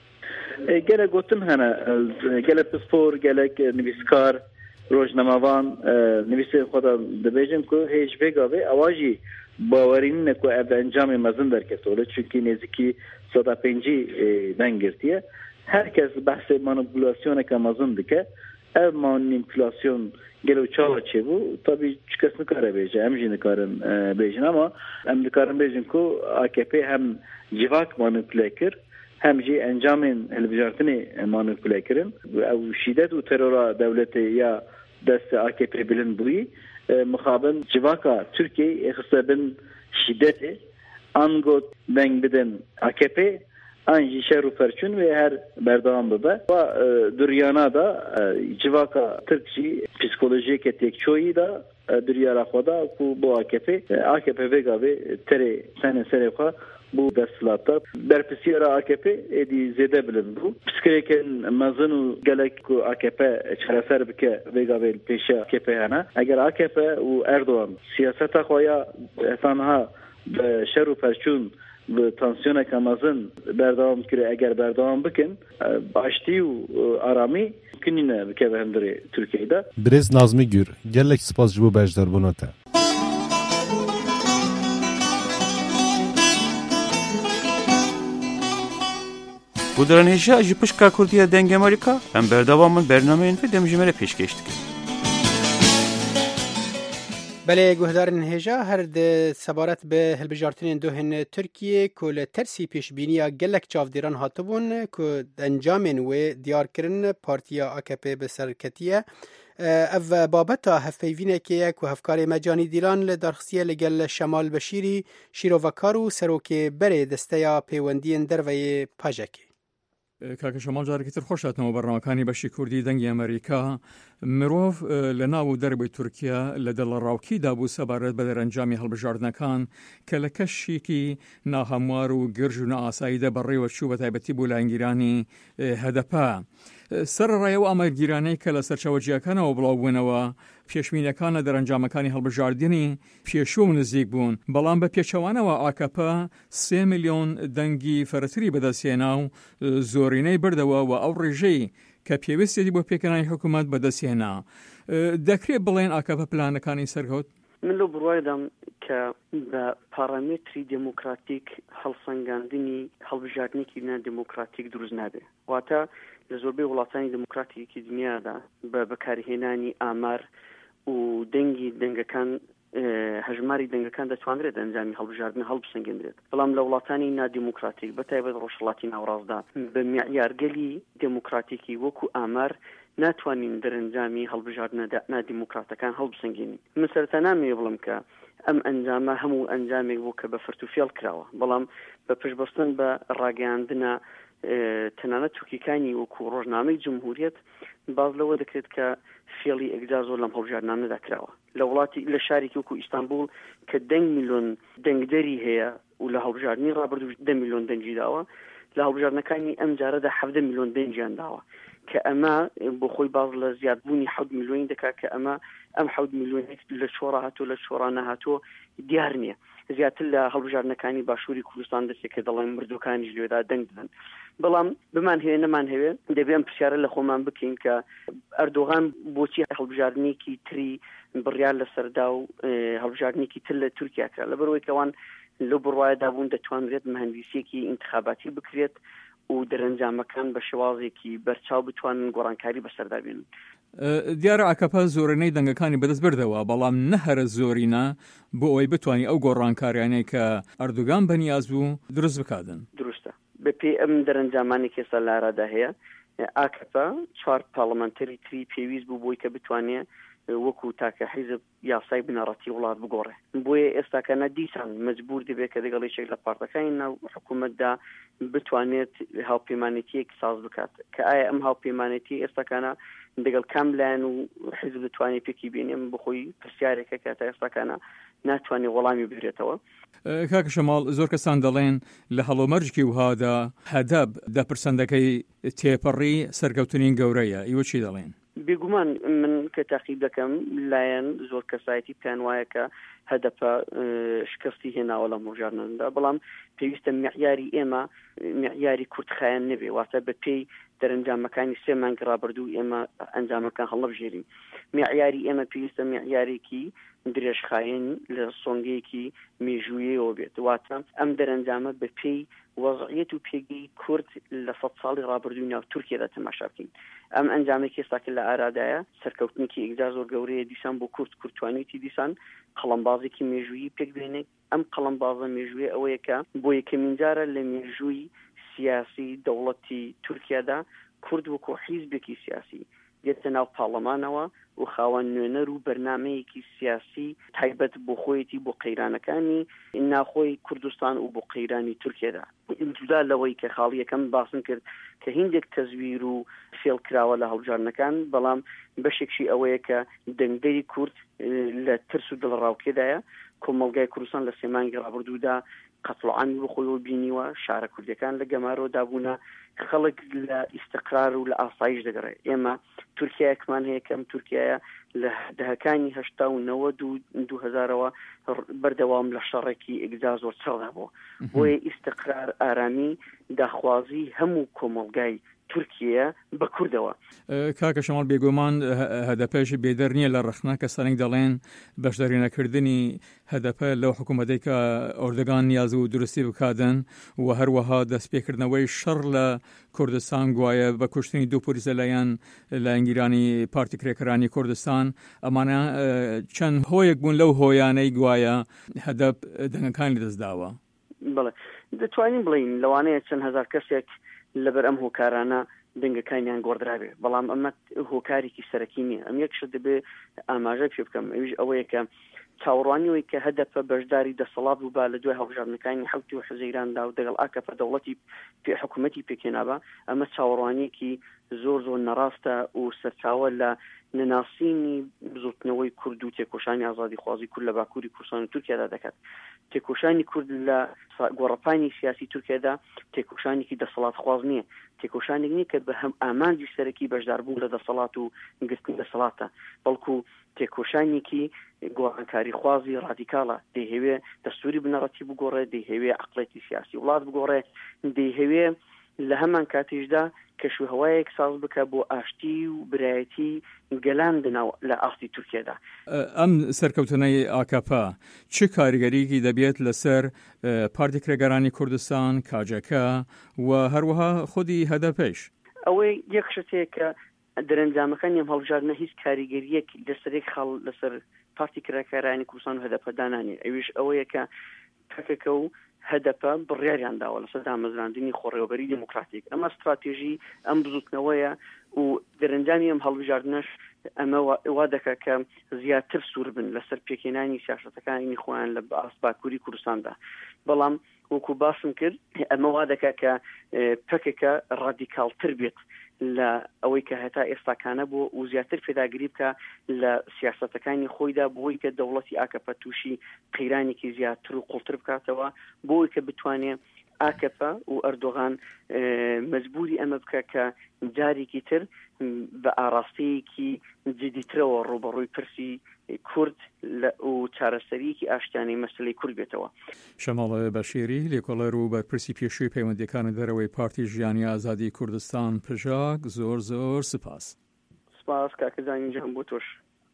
گلا گوتن هنا گلا پسپور گلا نویسکار روزنامه‌وان نویس خدا دبیجن کو هیچ بگاوه اواجی باورین کو اف انجام مزن درکتوله چونکی نزدیکی 105 دنگرتیه herkes بحث manipülasyon که مزن دکه ev manipülasyon gelo çava çebu tabii çıkasını kare beje emjini karın bejin ama emlikarın bejin ko AKP hem civak manipüle kir hem ji encamin helbijartini manipüle kirin ev şiddet u terora devleti ya dest AKP bilin buyi muhabın civaka Türkiye ihsabın şiddeti angot deng biden AKP Anji şeru perçün ve her berdavan baba ve dünyana da civaka Türkçi psikolojik etek çoğu da dünyara khoda bu AKP vega ve tere sene serefa bu deslata berpsiyara AKP edi zede bilin bu psikolojik mazunu gelek ku AKP çareser bike vega ve peşa AKP hana eğer AKP u Erdoğan siyaseta khoya tanha şeru perçün ve tansiyona kamazın berdavam kire eğer berdavam bikin başti arami kinine bikevendir Türkiye'de. Brez Nazmi Gür gelek spas bu bejdar bunata. Bu dönemde ji pişka Kurdiya deng Amerika em berdavamın bernameyên ve demjimere pêşkeş dikin. بله گوهدارن هجا هر ده سبارت به هلبجارتنین دوهن ترکیه که لترسی پیشبینی گلک چافدیران هاتبون که انجامن و دیار کرن پارتیا AKP به سرکتیه او بابتا هفیوینه که هفکار مجانی دیران لدارخصیه لگل شمال بشیری شیرووکار و سروک بره دستیا پیوندین دروی پاجکی کاکە شەماڵ جارێکی تر خۆشاتنەوە بەڕناوەکانی بەشی کوردی دەنگی ئەمریکا مرۆڤ لە ناو و دەربەی تورکیا لە دڵڕاوکیدا بوو سەبارەت بە دەرەنجامی هەڵبژاردنەکان کە لە کەشێکی ناهەموار و گرژ و نائاساییدا بەڕێوە چوو بە تایبەتی بۆ لایەنگیرانی هەدەپا سەرڕای و ئاماگیرانەی کە لە سەرچاوەجیەکانەوە بڵاوبوونەوە پێشبینیەکانە دەرەنجامەکانی هەڵبژاردننی پێشوو و نزیک بوون، بەڵام بە پێچەوانەوە ئاکەپە 3 ملیۆن دەنگی فەرەتری بەدەستێنا و زۆرینەی بردەوە و ئەو ڕێژەی کە پێویستی بۆ پێکەنانی حکوومەت بەدەستێنا. دەکرێت بڵێن ئاکەپە پلانەکانی سەرکەوت؟ من لەو بڕوایدام کە بە پارامێتری دموکراتیک هەڵسەنگاندنی هەڵبژاردنێکی نە دموکراتیک دروست نابێت. واتە لە زۆربەی وڵاتانی دموکراتیکی دنیادا بە بەکارهێنانی ئامار و دەنگەکان هەژماری دەنگەکان دەتوانرێت ئەنجامی هەڵبژاردن هەڵبسەنگێنرێت، بەڵام لە وڵاتانی نادیموکراتیک بەتایبەت ڕۆژهەڵاتی ناوڕاستدا بە معیارگەلی دموکراتیکی وەکو ئامار ناتوانین دەرەنجامی هەڵبژاردنە نادیموکراتەکان هەڵبسەنگێنین. من سەرەتا نامەوێ بڵم کە ئەم ئەنجامە هەموو ئەنجامێک بوو کە بە فرتوفێڵ کراوە، بەڵام بە پشتبەستن بە ڕاگەیاندنە تەنانەت تووکیەکانی وەکو ڕۆژنامەی جمهوریەت باز لەوە دەکرێت کە فێڵی ئەگدا زۆر لەم هەڵبژاردنانەدا کراوە. لە وڵاتی لە شارێکی وەکو ئیستانبول کە 10 میلیۆن دەنگدەری هەیە و لە هەڵبژاردننی ڕابردوو 10 میلیۆن دەنگی داوە، لە هەڵبژاردنەکانی ئەم جارەدا 17 میلیۆن دەنگیان داوە کە ئەمە بۆ خۆی باز لە زیادبوونی 7 میلیۆنی دەکات کە ئەم 7 میلیۆنێک لە چۆڕە هاتۆ لە چۆڕە نەهاتۆ دیار نییە. زیاتر لە هەڵبژاردنەکانی باشووری کوردستان دەستێت کە دەڵێن مردوەکانیش لێدا دەنگ دەدەن، بەڵام بمان هەیە نەمان هەوێ دەبێ ئەم پرسیارە لە خۆمان بکەین کە ئەردۆغان بۆچی هەڵبژاردنێکی تری بڕیار لەسەردا و هەڵبژاردنێکی تر لە تورکیا کرا، لەبەرەوەی کەوان لەو بڕوایەدا بوون دەتوانرێت مەهەندیسێکی ئینتخاباتی بکرێت و دەرەنجامەکان بە شێوازێکی بەرچاو بتوانن گۆڕانکاری بەسەردا بێنن. دیارە ئاکەپە زۆرینەی دەنگەکانی بەدەست بردەوە، بەڵام نەهرە زۆرینە بۆ ئەوەی بتوانانی ئەو گۆڕانکاریانەی کە ئەردوگان بەنیاز بوو دروست بکاتن. دروستە بە پێی ئەم دەرەنجامانی کێستا لارادا هەیە ئاکەپە 4 پاڵەمەنتەری تری پێویست بوو بۆی کە بتوانێت وەکو تاکە حیزب یاسای بنەڕەتی وڵات بگۆڕێ، بۆیە ئێستاکەنە دیسان مەجبور دەبێت کە دەگەڵیشێک لە پارتەکانی ناو حکوومەتدا بتوانێت هاوپەیمانێتیەک ساز بکات کە ئایا ئەم هاوپەیمانێتی ئێستاکانە دەگەڵ کاملایەن و حیزب دەتوانێت پێکی بێنێم بخۆی پرسیارێکە کە تا ئێستاکانە ناتوانێت وەڵامی بگرێتەوە. کاکە شەماڵ زۆر کەسان دەڵێن لە هەڵۆمەرجکی وهادا هەدەب دەپرسەندەکەی تێپەڕی سەرکەوتنین گەورەیە، ئیوە چی دەڵێن؟ بێگومان من کە تاقیب دەکەم لایەن زۆر کەسایەتی پێیان وایە کە هەدەپە شکستی هێناوە لە هەڵبژاردنەدا، بەڵام پێویستە معیاری ئێمە معیاری کورتخایەن نەبێ، واتە بە پێی دەرەنجامەکانی 3 مانگ ڕابردوو ئێمە ئەنجامەکان هەڵبژێرین. معیاری ئێمە پێویستە معیارێکی درێژخایەن لە سۆنگەیەکی مێژوویەوە بێت، واتە ئەم دەرەنجامە بە پێی وەضعیەت و پێگەی کورد لە 100 ساڵی ڕابردووی ناو تورکیادا تەماشا بکەین. ئەم ئەنجامێکی ئێستاکە لە ئارادایە سەرکەوتنێکی ئێگدا زۆر گەورەیە دیسان بۆ کورتوانێتی دیسان قەڵەمبازێکی مێژوویی پێک بێنێت. ئەم قەڵەمبازە مێژوویە ئەوەیە کە بۆ یەکەمین جارە لە مێژووی سیاسی دەوڵەتی تورکیادا کورد وەکو حیزبێکی سیاسی دێتە ناو پاڵەمانەوە و خاوەن نوێنەر و بەرنامەیەکی سیاسی تایبەت بۆ خۆیەتی بۆ قەیرانەکانی ناخۆی کوردستان و بۆ قەیرانی تورکیادا. جودا لەوەی کە خاڵی یەکەم باسم کرد کە هیندێک تەزویر و فێڵ کراوە لە هەڵبژاردنەکان، بەڵام بەشێکشی ئەوەیە کە دەنگدەری کورد لە ترس و دڵڕاوکێدایە. کۆمەڵگای کوردستان لە 3 مانگی ڕابردوودا قەتڵعامی بخۆیەوە بینیوە شارە کوردەکان لە گەمارەوە دابوونە، خەڵک لە ئیستقرار و لە ئاسایش دەگەڕێت. ئێمە تورکیایەکمان هەیە کەم تورکیایە لە دەهەکانی 80 و 90 و 2000ەوە بەردەوام لە شەڕێکی ئێگدا زۆر چاڵدا بووە، بۆیە ئیستقرار ئارامی داخوازی هەموو کۆمەڵگای تورکیە بە کوردەوە. کاکە شەماڵ بێگومان هەدەپەش بێدەر نییە لە ڕخنا کە سەرنگ دەڵێن بەشداریەکردنی هەدەپە لەو حکوومەتەی کە ئۆردەگان نیاز و درستی بکادن و هەروەها دەستپێکردنەوەی شەڕ لە کوردستان گوایە بە کوشتنی 2 پۆلیسە لایەن لە ئەنگیرانی پارتی کرێکەرانی کوردستان. ئەمانە چەند هۆیەک بوون لەو هۆیانەی گوایە هەدەپ دەنگەکانی دەستداوە. بڵێ دەتوانین بڵین لەوانەیە چەند هەزار کەسێک لەبەر ئەم هۆکارانە دەنگەکانیان گۆڕدرابێ، بەڵام ئەمە هۆکارێکی سەرەکی نییە. ئەم یەکشت دەبێ ئاماژە پێ بکەم، ئەویش ئەوەیە کە چاوەڕوانیەوەی کە هەدەپە بەشداری دەسەڵات بوو با لە دوای هەڵبژاردنەکانی حوتی و حوزەیراندا و دەگەڵ ئاکەپە دەوڵەتی حکوومەتی پێکێنابە، ئەمە چاوەڕوانیەکی زۆر نەڕاستە و سەرچاوە لە نەناسینی بزوتنەوەی کورد و تێکۆشانی ئازادی خوازی کورد لە باکووری کوردستان و تورکیادا دەکات. تێکۆشانی کورد لە گۆڕەپانی سیاسی تورکیادا تێکۆشانێکی دەسەڵات خواز نییە، تێکۆشانێک نییە کە بە هەم ئامانجی سەرەکی بەشداربوون لە دەسەڵات و گرتن دەسەڵاتە، بەڵکو تێکۆشانێکی گۆڕانکاری خوازی ڕادیکاڵە، دەیهەوێ دەستوری بنەڕەتی بگۆڕێ، دەیهەوێ عەقڵێتی سیاسی وڵات بگۆڕێ، دەیهەوێ لە هەمان کاتێشدا کەشوهەوایەک ساز بکە بۆ ئاشتی و برایەتی گەلاندنەوە لە ئاستی تورکیادا. ئەم سەرکەوتنەی ئاکاپا چه کاریگەریەکی دەبێت لەسەر پارتی کرێگەرانی کوردستان، کاجەکە و هەروەها خودی هەدەپێش؟ ئەوەی یەک شتەیە کە دەرەنجامەکانی ئەم هەڵبژاردنە هیچ کاریگەریەک لەسەرێک خەڵ لەسەر پارتی کرێگەرانی کوردستان و هەدەپەدا نانێت. ئەویش ئەوەیە کە پەکەکە و هەدەپە بڕیاریان داوە لەسەر دامەزراندنی خۆڕێوەبەری دموکراتیک. ئەمە استراتێژی ئەم بزوتنەوەیە و دەرەنجامی ئەم هەڵبژاردنەش ئەمە وا دەکات کە زیاتر سوور بن لەسەر پێکێنانی سیاسەتەکانی خۆیان لە باکووری کوردستاندا. بەڵام وەکو باسم کرد ئەمە وا دەکات کە پەکێکە ڕادیکاڵتر بێت لە ئەوەی کە هەتا ئێستاکانە بۆ و زیاتر پێداگیری بکە لە سیاسەتەکانی خۆیدا بۆی کە دەوڵەتی ئاکەپە تووشی قەیرانێکی زیاتر و قوڵتر بکاتەوە، بۆی کە بتوانێت ئاکەپە و ئەردۆغان مەجبوری ئەمە بکە کە جارێکی تر بە ئاراستەیەکی جدیترەوە ڕوبەڕووی پرسی کورد و چارەسەریەکی ئاشتیانەی مەسلەی کورد بێتەوە. شەماڵ بەشیری لێکۆڵەر و بەرپرسی پێشووی پەیوەندیەکانی دەرەوەی پارتی ژیانی ئازادی کوردستان پژاک، زۆر زۆر سپاس. سپاس کاکەزانی جان بۆ تۆش.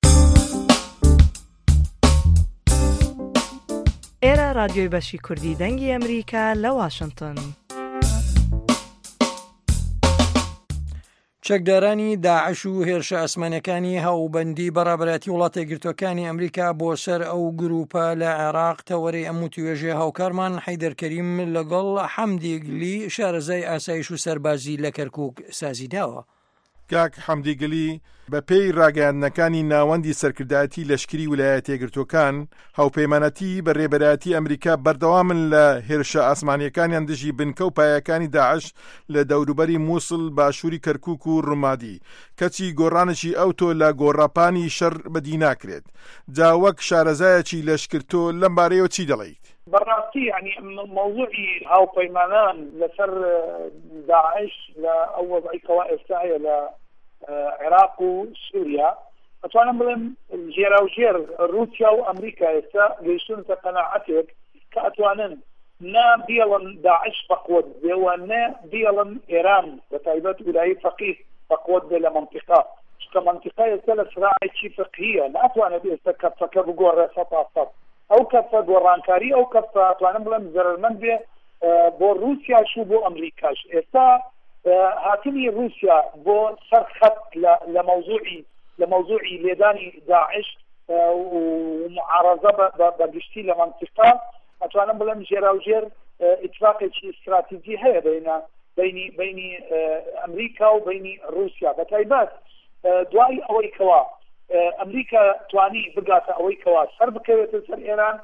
ئێرە رادیۆی بەشی کوردی دەنگی ئەمریکا لە واشنگتن. چەکدارانی داعش و هێرشە ئەسمانەکانی هاوبەندی بەڕابەتی وڵاتە گرتوەکانی ئەمریکا بۆ سەر ئەو گروپە لە عێراق تەوەرەی ئەم توێژێ هاوکارمان حەیدەرکەریم لەگەڵ حەمدی گلی شارەزای ئاسایش و سەربازی لە کەرکووک سازی داوە. کاک حەمدی گلی بە پێی ڕاگەیاندنەکانی ناوەندی سەرکردایەتی لەشکری ویلایەتە یەکگرتووەکان هاوپەیمانەتی بە ڕێبەرایەتی ئەمریکا بەردەوامن لە هێرشە ئاسمانیەکانیان دژی بنکە و پایەکانی داعش لە دەوروبەری مووسڵ باشووری کەرکووک و ڕمادی، کەچی گۆڕانشی ئەوتۆ لە گۆڕاپانی شەڕ بەدی ناکرێت. جا وەک شارەزایەکی لەشکرتۆ لەم بارەیەوە چی دەڵێیت؟ بەڕاستی ینی مەوضوعی هاوپەیمانان لەسەر داعش لە ئەو وەضعیەوە ئێستا هەیە لە عێراق و سووریا، ئەتوانم بڵێم ژێراوژێر رووسیا و ئەمریکا ئێستا گەیشتونتە قەناعەتێک کە ئەتوانن نا بێڵن داعش بەقوت بێوە نە بێڵن ئێران بەتایبەت ویلایی فەقیه بەقوت بێ لە منطقە، چکە منطقە ئێستا لە سراعێکی فقهیە، ناتوانێت ئێستا کەفەکە بگۆڕێ سەد. ئەو کەفە گۆڕانکاری ئەو کەفە ئەتوانم بڵێم زەرمەند بێ بۆ رووسیاش و بۆ ئەمریکاش. ئێستا هاتنی رووسیا بۆ سەرخەت لە مەوزوعی لێدانی داعش و معارەزە بە گشتی لە منطقە، ئەتوانم بڵێم ژێراوژێر ئیتفاقێکی استراتیجی هەیە بینی ئەمریکا و بینی رووسیا، بەتایبەت دوای ئەوەی کەوا ئەمریکا توانی بگاتە ئەوەی کەوا سەر بکەوێتە سەر ئێران،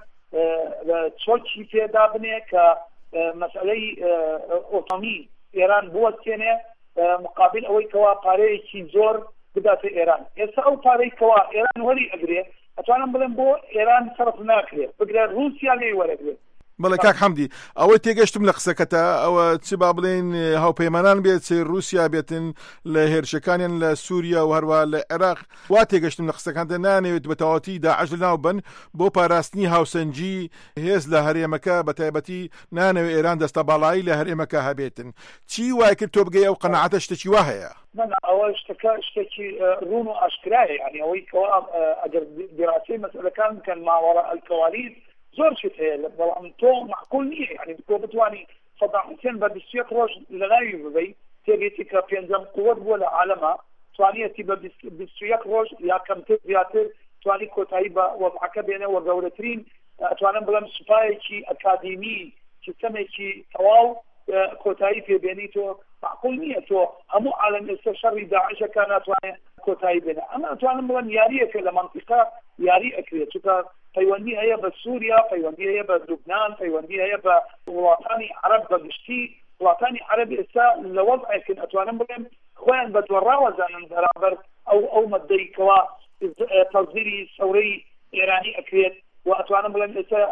چۆکی پێدا بنێ کە مەسئلەی ئۆتۆمی ئێران بوەستێنێ مقابل ئەوەی کەوا پارەیەکی زۆر بداتە ئێران. ئێستا ئەو پارەی کەوا ئێران وەری ئەگرێ ئەتوانم بڵێم بۆ ئێران سەرف ناکرێت، بگرێ رووسیا لێ وەرەگرێت. بەڵێ کاک حەمدی ئەوە تێگەشتم لە قسەکەتە، ئەوە چ با بڵێن هاوپەیمانان بێت رووسیا بێتن لە هێرشەکانیان لە سووریا و هەروە لە عێراق، وا تێگەشتم لە قسەکانتە نانەوێت بە تەواوەتی داعش لەناو بن بۆ پاراستنی هاوسەنجی هێز لە هەرێمەکە، بە تایبەتی نانەوێت ئێران دەستە باڵایی لە هەرێمەکە هەبێتن. چی وای کرد تۆ بگەی ئەو قەنەعەتە شتێکی وا هەیە؟ ئەوە شتێکی ڕون و ئاشکرایە، ینی ئەوەی کەوا ئەگەر دیراسی مەسئلەکان بکەن ماوەڕە ئەلکەواریت زۆر شت هەیە، بەڵام تۆ معقول نییە، ینی تۆ بتوانی سەدام حوسێن بە 21 ڕۆژ لە ناوی ببەی تێگەیتی کە پێنجەم قووەت بووە لە عالەما، توانیەتی بە 21 ڕۆژ یا کەمتر زیاتر توانی کۆتایی بە وەضعەکە بێنەوە گەورەترین ئەتوانم بڵێم سوپایەکی ئەکادیمی سیستەمێکی تەواو کۆتایی پێبێنی تۆ معقول نییە تۆ هەموو عالەم ئێستا شەڕی داعشەکە ناتوانێت کۆتایی بێنە. ئەمە ئەتوانم بڵێم یاریەکە لە منطقە یاری ئەکرێت، چونکە پەیوەندی هەیە بە سووریا، پەیوەندی هەیە بە لوبنان، پەیوەندی هەیە بە وڵاتانی عەرەب بە گشتی. وڵاتانی عەرەب ئێستا لە وەضعێکن ئەتوانم بڵێم خۆیان بە دووەڕاوەزانن بەرامبەر ئەو مەدەی کەوا تەزیری سەورەی ئێرانی ئەکرێت و ئەتوانم بڵێن ئێستا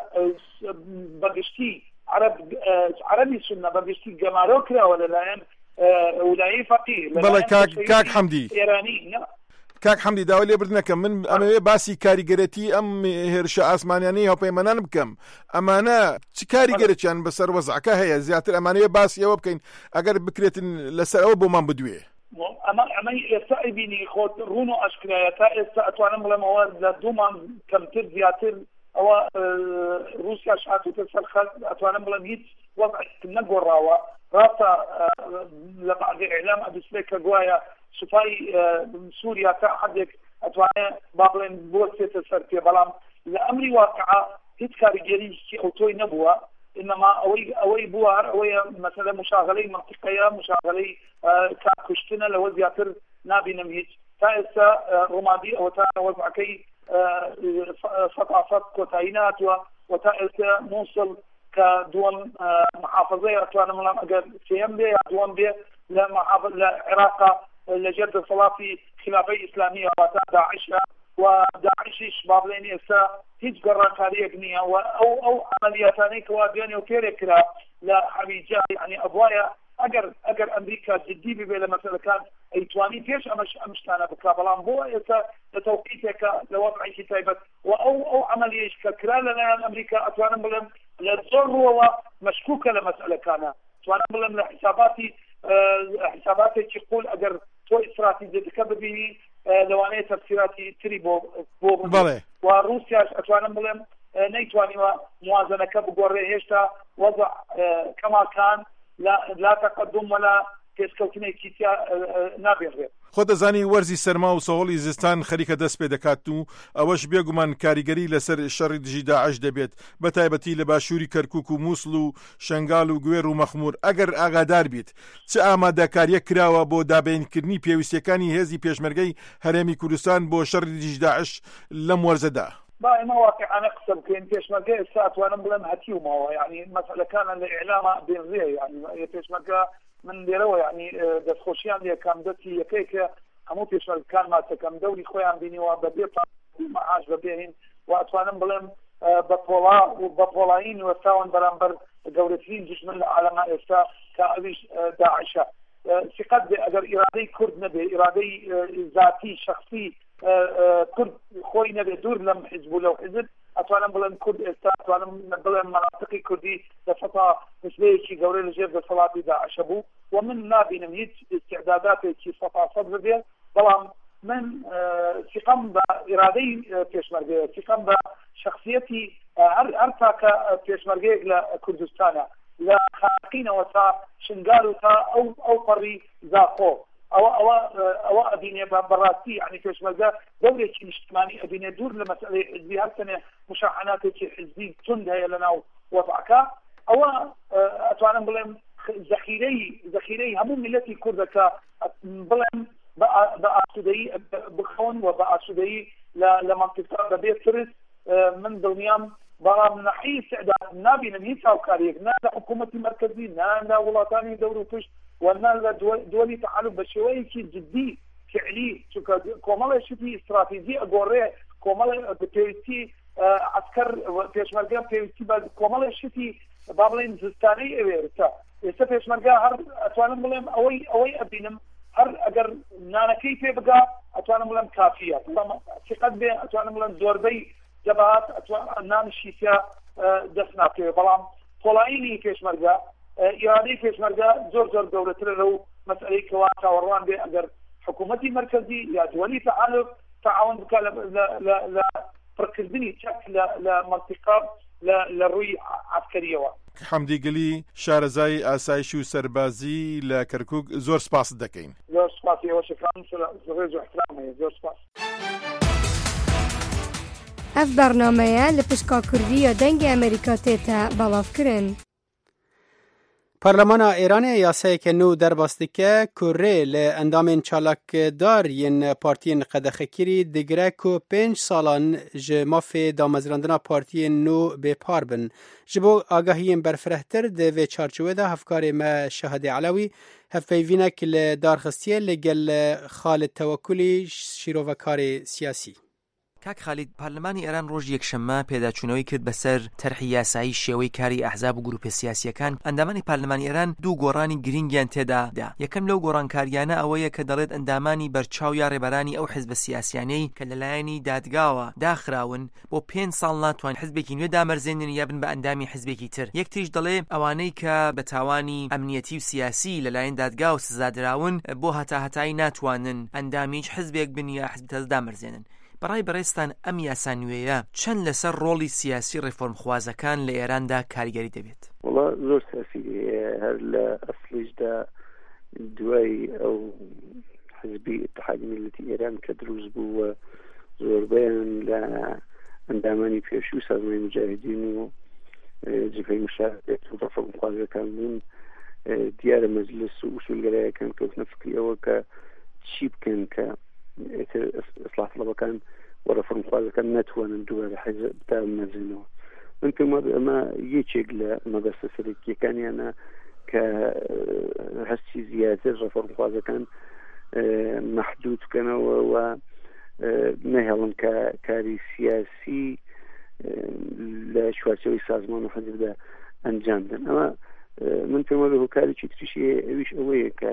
بەگشتی عەرەبی سوننە بەگشتی گەمارۆ کراوە لەلایەن ویلایەی فەقیه بەڵێ کاک حەمدی ئێرانی کاک حەمدی داوا لێ بردنەکە من ئەمەوێ باسی کاریگەرەتی ئەم هێرشە ئاسمانیانەی هاوپەیمانان بکەم ئەمانە چ کاریگەرێکیان بەسەر وەزعەکە هەیە زیاتر ئەمانەوێ باسی ئەوە بکەین ئەگەر بکرێتن لەسەر ئەوە بۆمان بدوێ ئەمەی ئێستا ئەبینی خۆت ڕوون و ئەشکرایە تا ئێستا ئەتوانم بڵێمەوە لە دوومان کەمتر زیاتر ئەوە رووسیاش هاتووتە سەر خەڵک ئەتوانم بڵێم هیچ وەزعێک نەگۆڕاوە ڕاستە لە بعض ئیعلام ئەبیسلێ کە گوایە سوپای سووریا تا حدێک ئەتوانێت با بڵێن بۆچێتە سەر پێ بەڵام لە ئەمری واقعا هیچ کاریگەریشی ئەوتۆی نەبووە إنما أوي بوار أوي مثلا مشاغلي منطقية مشاغلي كاكشتنا لو زياتر نابي نميج تايسا رمادي أو تا وضعكي ثقافات كوتاينات وتايسا موصل كدول محافظية أتوانا ملام أجر سيم بي دوام بي لعراق لجد صلافي خلافي إسلامية وتا داعشة وداعشي شباب لين إسا هیچ گەڕاکاریەک نییە ئەو عملیاتانەی کەوادوێنێ و پێرێکرا لە حەویجا یعنی ئەوایە ئەگەر ئەمریکا جدی ببێ لە مەسەلەکان ئەیتوانی پێش ئەم شتانە بکا بەڵام بۆ ئێستا لە تەوقیتێکە لە وەضعێکی تایبەت و ئەو عملیەش کە کرا لەلایەن ئەمریکا ئەتوانم بڵێم لە زۆر ڕووەوە مەشکوکە لە مەسەلەکانە توانم بڵێم لە حساباتێکی قول ئەگەر تۆ ئیستراتیجیەکە ببینی لەوانەیە تەفسیراتی تری بۆ و رووسیاش ئەتوانم بڵێم نەیتوانیوە موازنەکە بگۆڕێ هێشتا وەضع کەماکان لا تەقەدم ولا پێشکەوتنێکی تیا نابێڕێت خۆ دەزانی وەرزی سەرما و سەهۆڵی زستان خەریکە دەست پێ دەکات و ئەوەش بێگومان کاریگەری لەسەر شەڕی دژی داعش دەبێت بە تایبەتی لە باشووری کەرکووک و مووسڵ و شەنگال و گوێر و مەخمور ئەگەر ئاگادار بیت چ ئامادەکاریە کراوە بۆ دابینکردنی پێویستیەکانی هێزی پێشمەرگەی هەرێمی کوردستان بۆ شەڕی دژی داعش لەم وەرزەدا با ئێمە واقعانە قسە بکەین پێشمەرگە ئێستا ئەتوانم بڵێم هەتیومەوە یعنی مەسەلەکانە لە ئیعلامە بێنزێ یعنی پێشمەرگە من لێرەوە یعنی دەستخۆشیان لێکام دەستی یەکەیکە هەموو پێشمەرگەکان ماچەکەم دەوری خۆیان بینیوە بەبێ مەعاش بەبێهین و ئەتوانم بڵێم بە پۆڵاین وەستاون بەرامبەر گەورەترین دژمن لە عالەما ئێستا کە ئەویش داعشە سقەت بێ ئەگەر ئیرادەی کورد نەبێ ئیرادەی ذاتی شخصی کورد خۆی نەبێ دوور لەم حیزب و لەو حیزب ئەتوانم بڵێن کورد ئێستا ئەتوانم بڵێن مەناطقی کوردی لەفەتا نسبەیەکی گەورەی لەژێر دەسەڵاتی داعشە بوو و من نابینم هیچ استعداداتێکی سەفاسەت ببێ بەڵام من ثقەم بە ئیرادەی پێشمەرگەیە ثقەم بە شخصیەتی هەر تاکە پێشمەرگەیەک لە کوردستانە لە خاقینەوە تا شنگال و تا ئەو پەڕی زاخۆ ئەوە ئەبینێ بەڕاستی یعنی پێشمەرگە دەورێکی نیشتمانی ئەبینێ دوور لە مەسئلەی حزبی هەرتەنێ مشاحناتێکی حزبی تند هەیە لەناو وەضعەکە ئەوە ئەتوانم بڵێم ذەخیرەی هەموو ملەتی کوردەکە بڵێم بە ئاسوودەیی بخۆن و بە ئاسوودەیی لە مەنطقە بەبێ ترس من دڵنیام بەڵام نەحی استعداد نابینم هیچ هاوکاریەک نه لە حکوومەتی مەرکەزی نه لە وڵاتانی دەور و پشت وەنا لە دووەلی تەحالف بە شێوەیەکی جدی فعلی چونکە کۆمەڵی شتی استراتیژی ئەگۆڕێ کۆمەڵی پێویستی عسکەر پێشمەرگە پێویستی بە کۆمەڵی شتی با بڵێن زستانەی ئەوێرتا ئێستا پێشمەرگە هەر ئەتوانم بڵێم ئەوەی ئەبینم هەر ئەگەر نانەکەی پێ بگا ئەتوانم بڵێم کافیە سقەت بێ ئەتوانم بڵێم زۆربەی جەبهات نانشیتیا دەست ناکەوێت بەڵام پۆڵایینی پێشمەرگە ئیرادەی پێشمەرگە زۆر گەورەترە لەو مەسئلەی کەوا چاوەڕوان بێ ئەگەر حکوومەتی مەرکەزی یا دووەلی تەحالف تعاون بکات لە پڕکردنی چەک لە مەنطقە لە ڕووی عسکەریەوە. حەمدی گەلی شارەزای ئاسایشی و سەربازی لە کەرکووک زۆر سپاس دەکەین. زۆر سپاس ئێوەشەکان ڕێز و احترامەیە زۆر سپاس. ئەف بەرنامەیە لە پشکا کوردی یا دەنگی ئەمریکا تێتە بەڵاوکردن. پارلمانا ایران یاسایک نو درباست که کوره لاندامین چالاکدار ین پارتین قدخکری دگره کو 5 سالان جماف دامزراندنا پارتی نو به پاربن جبو آگاهیم برفرهتر ده و چارچوه ده هفکار ما شهد علوی هفیوینک لدارخستیه لگل خالد توکلی شیروکار سیاسی. کاک خالید پارلمانی ئێران ڕۆژ یەکشەممە پێداچوونەوەی کرد بەسەر تەرحی یاسایی شێوەی کاری ئەحزاب و گروپە سیاسیەکان. ئەندامانی پارلمانی ئێران دوو گۆڕانی گرنگیان تێدادا. یەکەم لەو گۆڕانکاریانە ئەوەیە کە دەڵێت ئەندامانی بەرچاو یا ڕێبەرانی ئەو حیزبە سیاسیانەی کە لەلایەنی دادگاوە داخراون بۆ 5 ساڵ ناتوان حیزبێکی نوێ دامەرزێنن یا بن بە ئەندامی حیزبێکی تر. یەکتریش دەڵێ ئەوانەی کە بە تاوانی ئەمنیەتی و سیاسی لەلایەن دادگا و سزادراون بۆ هەتاهەتایی ناتوانن ئەندامیش حیزبێک بن یا حیزب تەز دامەرزێنن. بەڕای بەڕێستان ئەم یاسا نوێیە چەند لەسەر ڕۆڵی سیاسی ڕێفۆرمخوازەکان لە ئێراندا کاریگەری دەبێت؟ وڵا زۆر سیاسی هەر لە ئەسلیشدا دوای ئەو حزبی اتحادی ملەتی ئێران کە دروست بوو و زۆربەیان لە ئەندامانی پێشوو و سازمانی مجاهدین و جبهەی مشارکت و ڕێفۆرمخوازەکان بوون دیارە مەجلس و ئوسولگەرایەکان کەوتنە فکری ئەوە کە چی بکەن کە إصلاح طلبەکان و ڕێفۆرمخوازەکان ناتوانن دووبارە حیزب دامەزێنەوە. من پێم وایە ئەمە یەکێک لە مەبەستە سەرەکیەکانیانە کە هەستی زیاتر ڕێفۆرمخوازەکان مەحدود بکەنەوە و نەهێڵن کە کاری سیاسی لە چوارچەوەی سازمان و حیزبدا ئەنجام بدەن. ئەمە من پێم وایە هۆکارێکی تریشی ئەویش ئەوەیە کە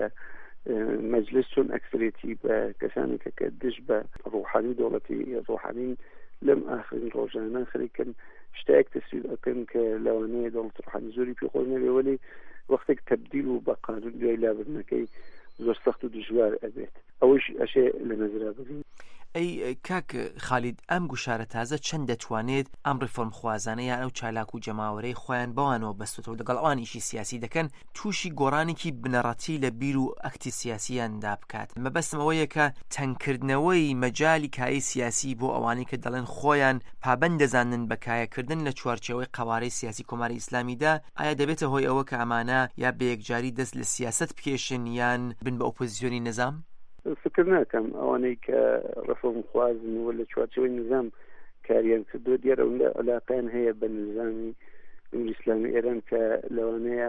مجلس چون ئەکسەرێتی بە کەسانێکە کە دش بە ڕوحانی دەوڵەتی ڕوحانین لەم ئاخرین ڕۆژانە خەریکن شتێک تەسویل ئەکەن کە لەوانەیە دەوڵەت ڕوحانی زۆری پێخۆش نەبێ وەلی وەختێک تەبدیل و بە قانون دوای لابردنەکەی زۆر سەخت و دژوار ئەبێت. ئەوەش ئەشێ لە نەزرا بگرین. ئەی کاک خالید ئەم گوشارە تازە چەند دەتوانێت ئەم ڕێفۆرمخوازانە یان ئەو چالاک و جەماوەرەی خۆیان بەوانەوە بەستوتەوە لەگەڵ ئەوان ئیشی سیاسی دەکەن تووشی گۆڕانێکی بنەڕەتی لە بیر و ئەکتی سیاسیاندا بکات. مەبەستم ئەوەیە کە تەنگکردنەوەی مەجالی کاری سیاسی بۆ ئەوانەی کە دەڵێن خۆیان پابەند دەزانن بەکایەکردن لە چوارچێوەی قەوارەی سیاسی کۆماری ئیسلامیدا ئایا دەبێتە هۆی ئەوە کە ئەمانە یا بەیەکجاری دەست لە سیاست بکێشن یان بن بە ئۆپۆزیسیۆنی نظام؟ فکر ناکەم ئەوانەی کە ڕێفۆرمخوازن و لە چوارچەوەی نظام کاریان کردو دیارە ئەوەندە علاقەیان هەیە بە نظامی جمهوری ئیسلامی ئێران کە لەوانەیە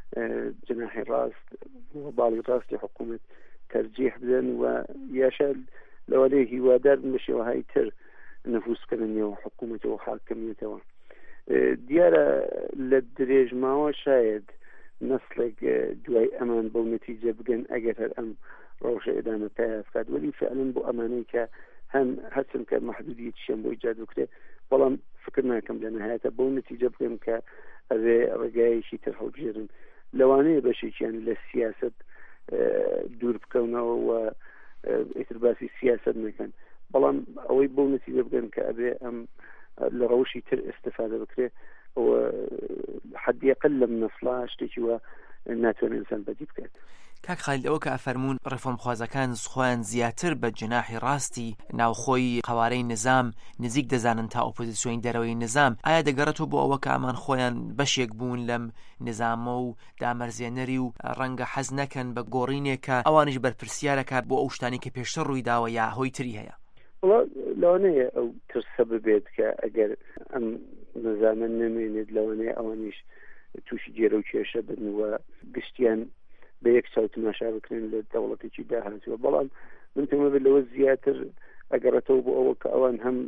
جناحی ڕاست و باڵی ڕاستی حکوومەت تەرجیح بدەن و یاشە لەوانەیە هیوادار بن بە شێوەهای تر نەفوس بکەنە نێوە حکوومەتەوە و حاکمیەتەوە. دیارە لە درێژماوە شاید نسلێک دوای ئەمان بەو نەتیجە بگەن ئەگەر هەر ئەم ڕۆژە ئێدامە پیا بکات وەلی فعلەن بۆ ئەمانەی کە هەم هەستن کە مەحدودیەتیشیان بۆ ایجاد بکرێت بەڵام فکر ناکەم لە نهایەتە بەو نەتیجە بگەن کە ئەوێ ڕێگایەکی تر هەڵبژێرن لەوانەیە بەشێکیان لە سیاست دوور بکەونەوە و ئیتر باسی سیاست نەکەن بەڵام ئەوەی بەو نەتیجە بگەن کە ئەبێ ئەم لە ڕەوشی تر ئستفادە بکرێت و حدیقل لەم نەسڵا شتێکی وە ناتوانێت ئینسان بەدی بکات. کاک خالید ئەوە کە ئەفەرمون ڕێفۆرمخوازەکان خۆیان زیاتر بە جناحی ڕاستی ناوخۆی قەوارەی نظام نزیک دەزانن تا ئۆپۆزیسیۆنی دەرەوەی نظام ئایا دەگەڕێتەوە بۆ ئەوە کە ئەمان خۆیان بەشێک بوون لەم نظامە و دامەرزێنەری و ڕەنگە حەز نەکەن بە گۆڕینێکە ئەوانش بەرپرسیارەکات بۆ ئەو شتانی کە پێشتر ڕوویداوە یا هۆی تری هەیە؟ لەوانەیە ئەو ترسە ببێت کە ئەگەر ئەم نظامە نەمێنێت لەوانەیە ئەوانیش تووشی جێرە و کێشە بن و گشتیان بە یەک چاو تەماشا بکرێن لە دەوڵەتێکی داهاتوە بەڵام من پێم وایە لەوە زیاتر ئەگەڕێتەوە بۆ ئەوە کە ئەوان هەم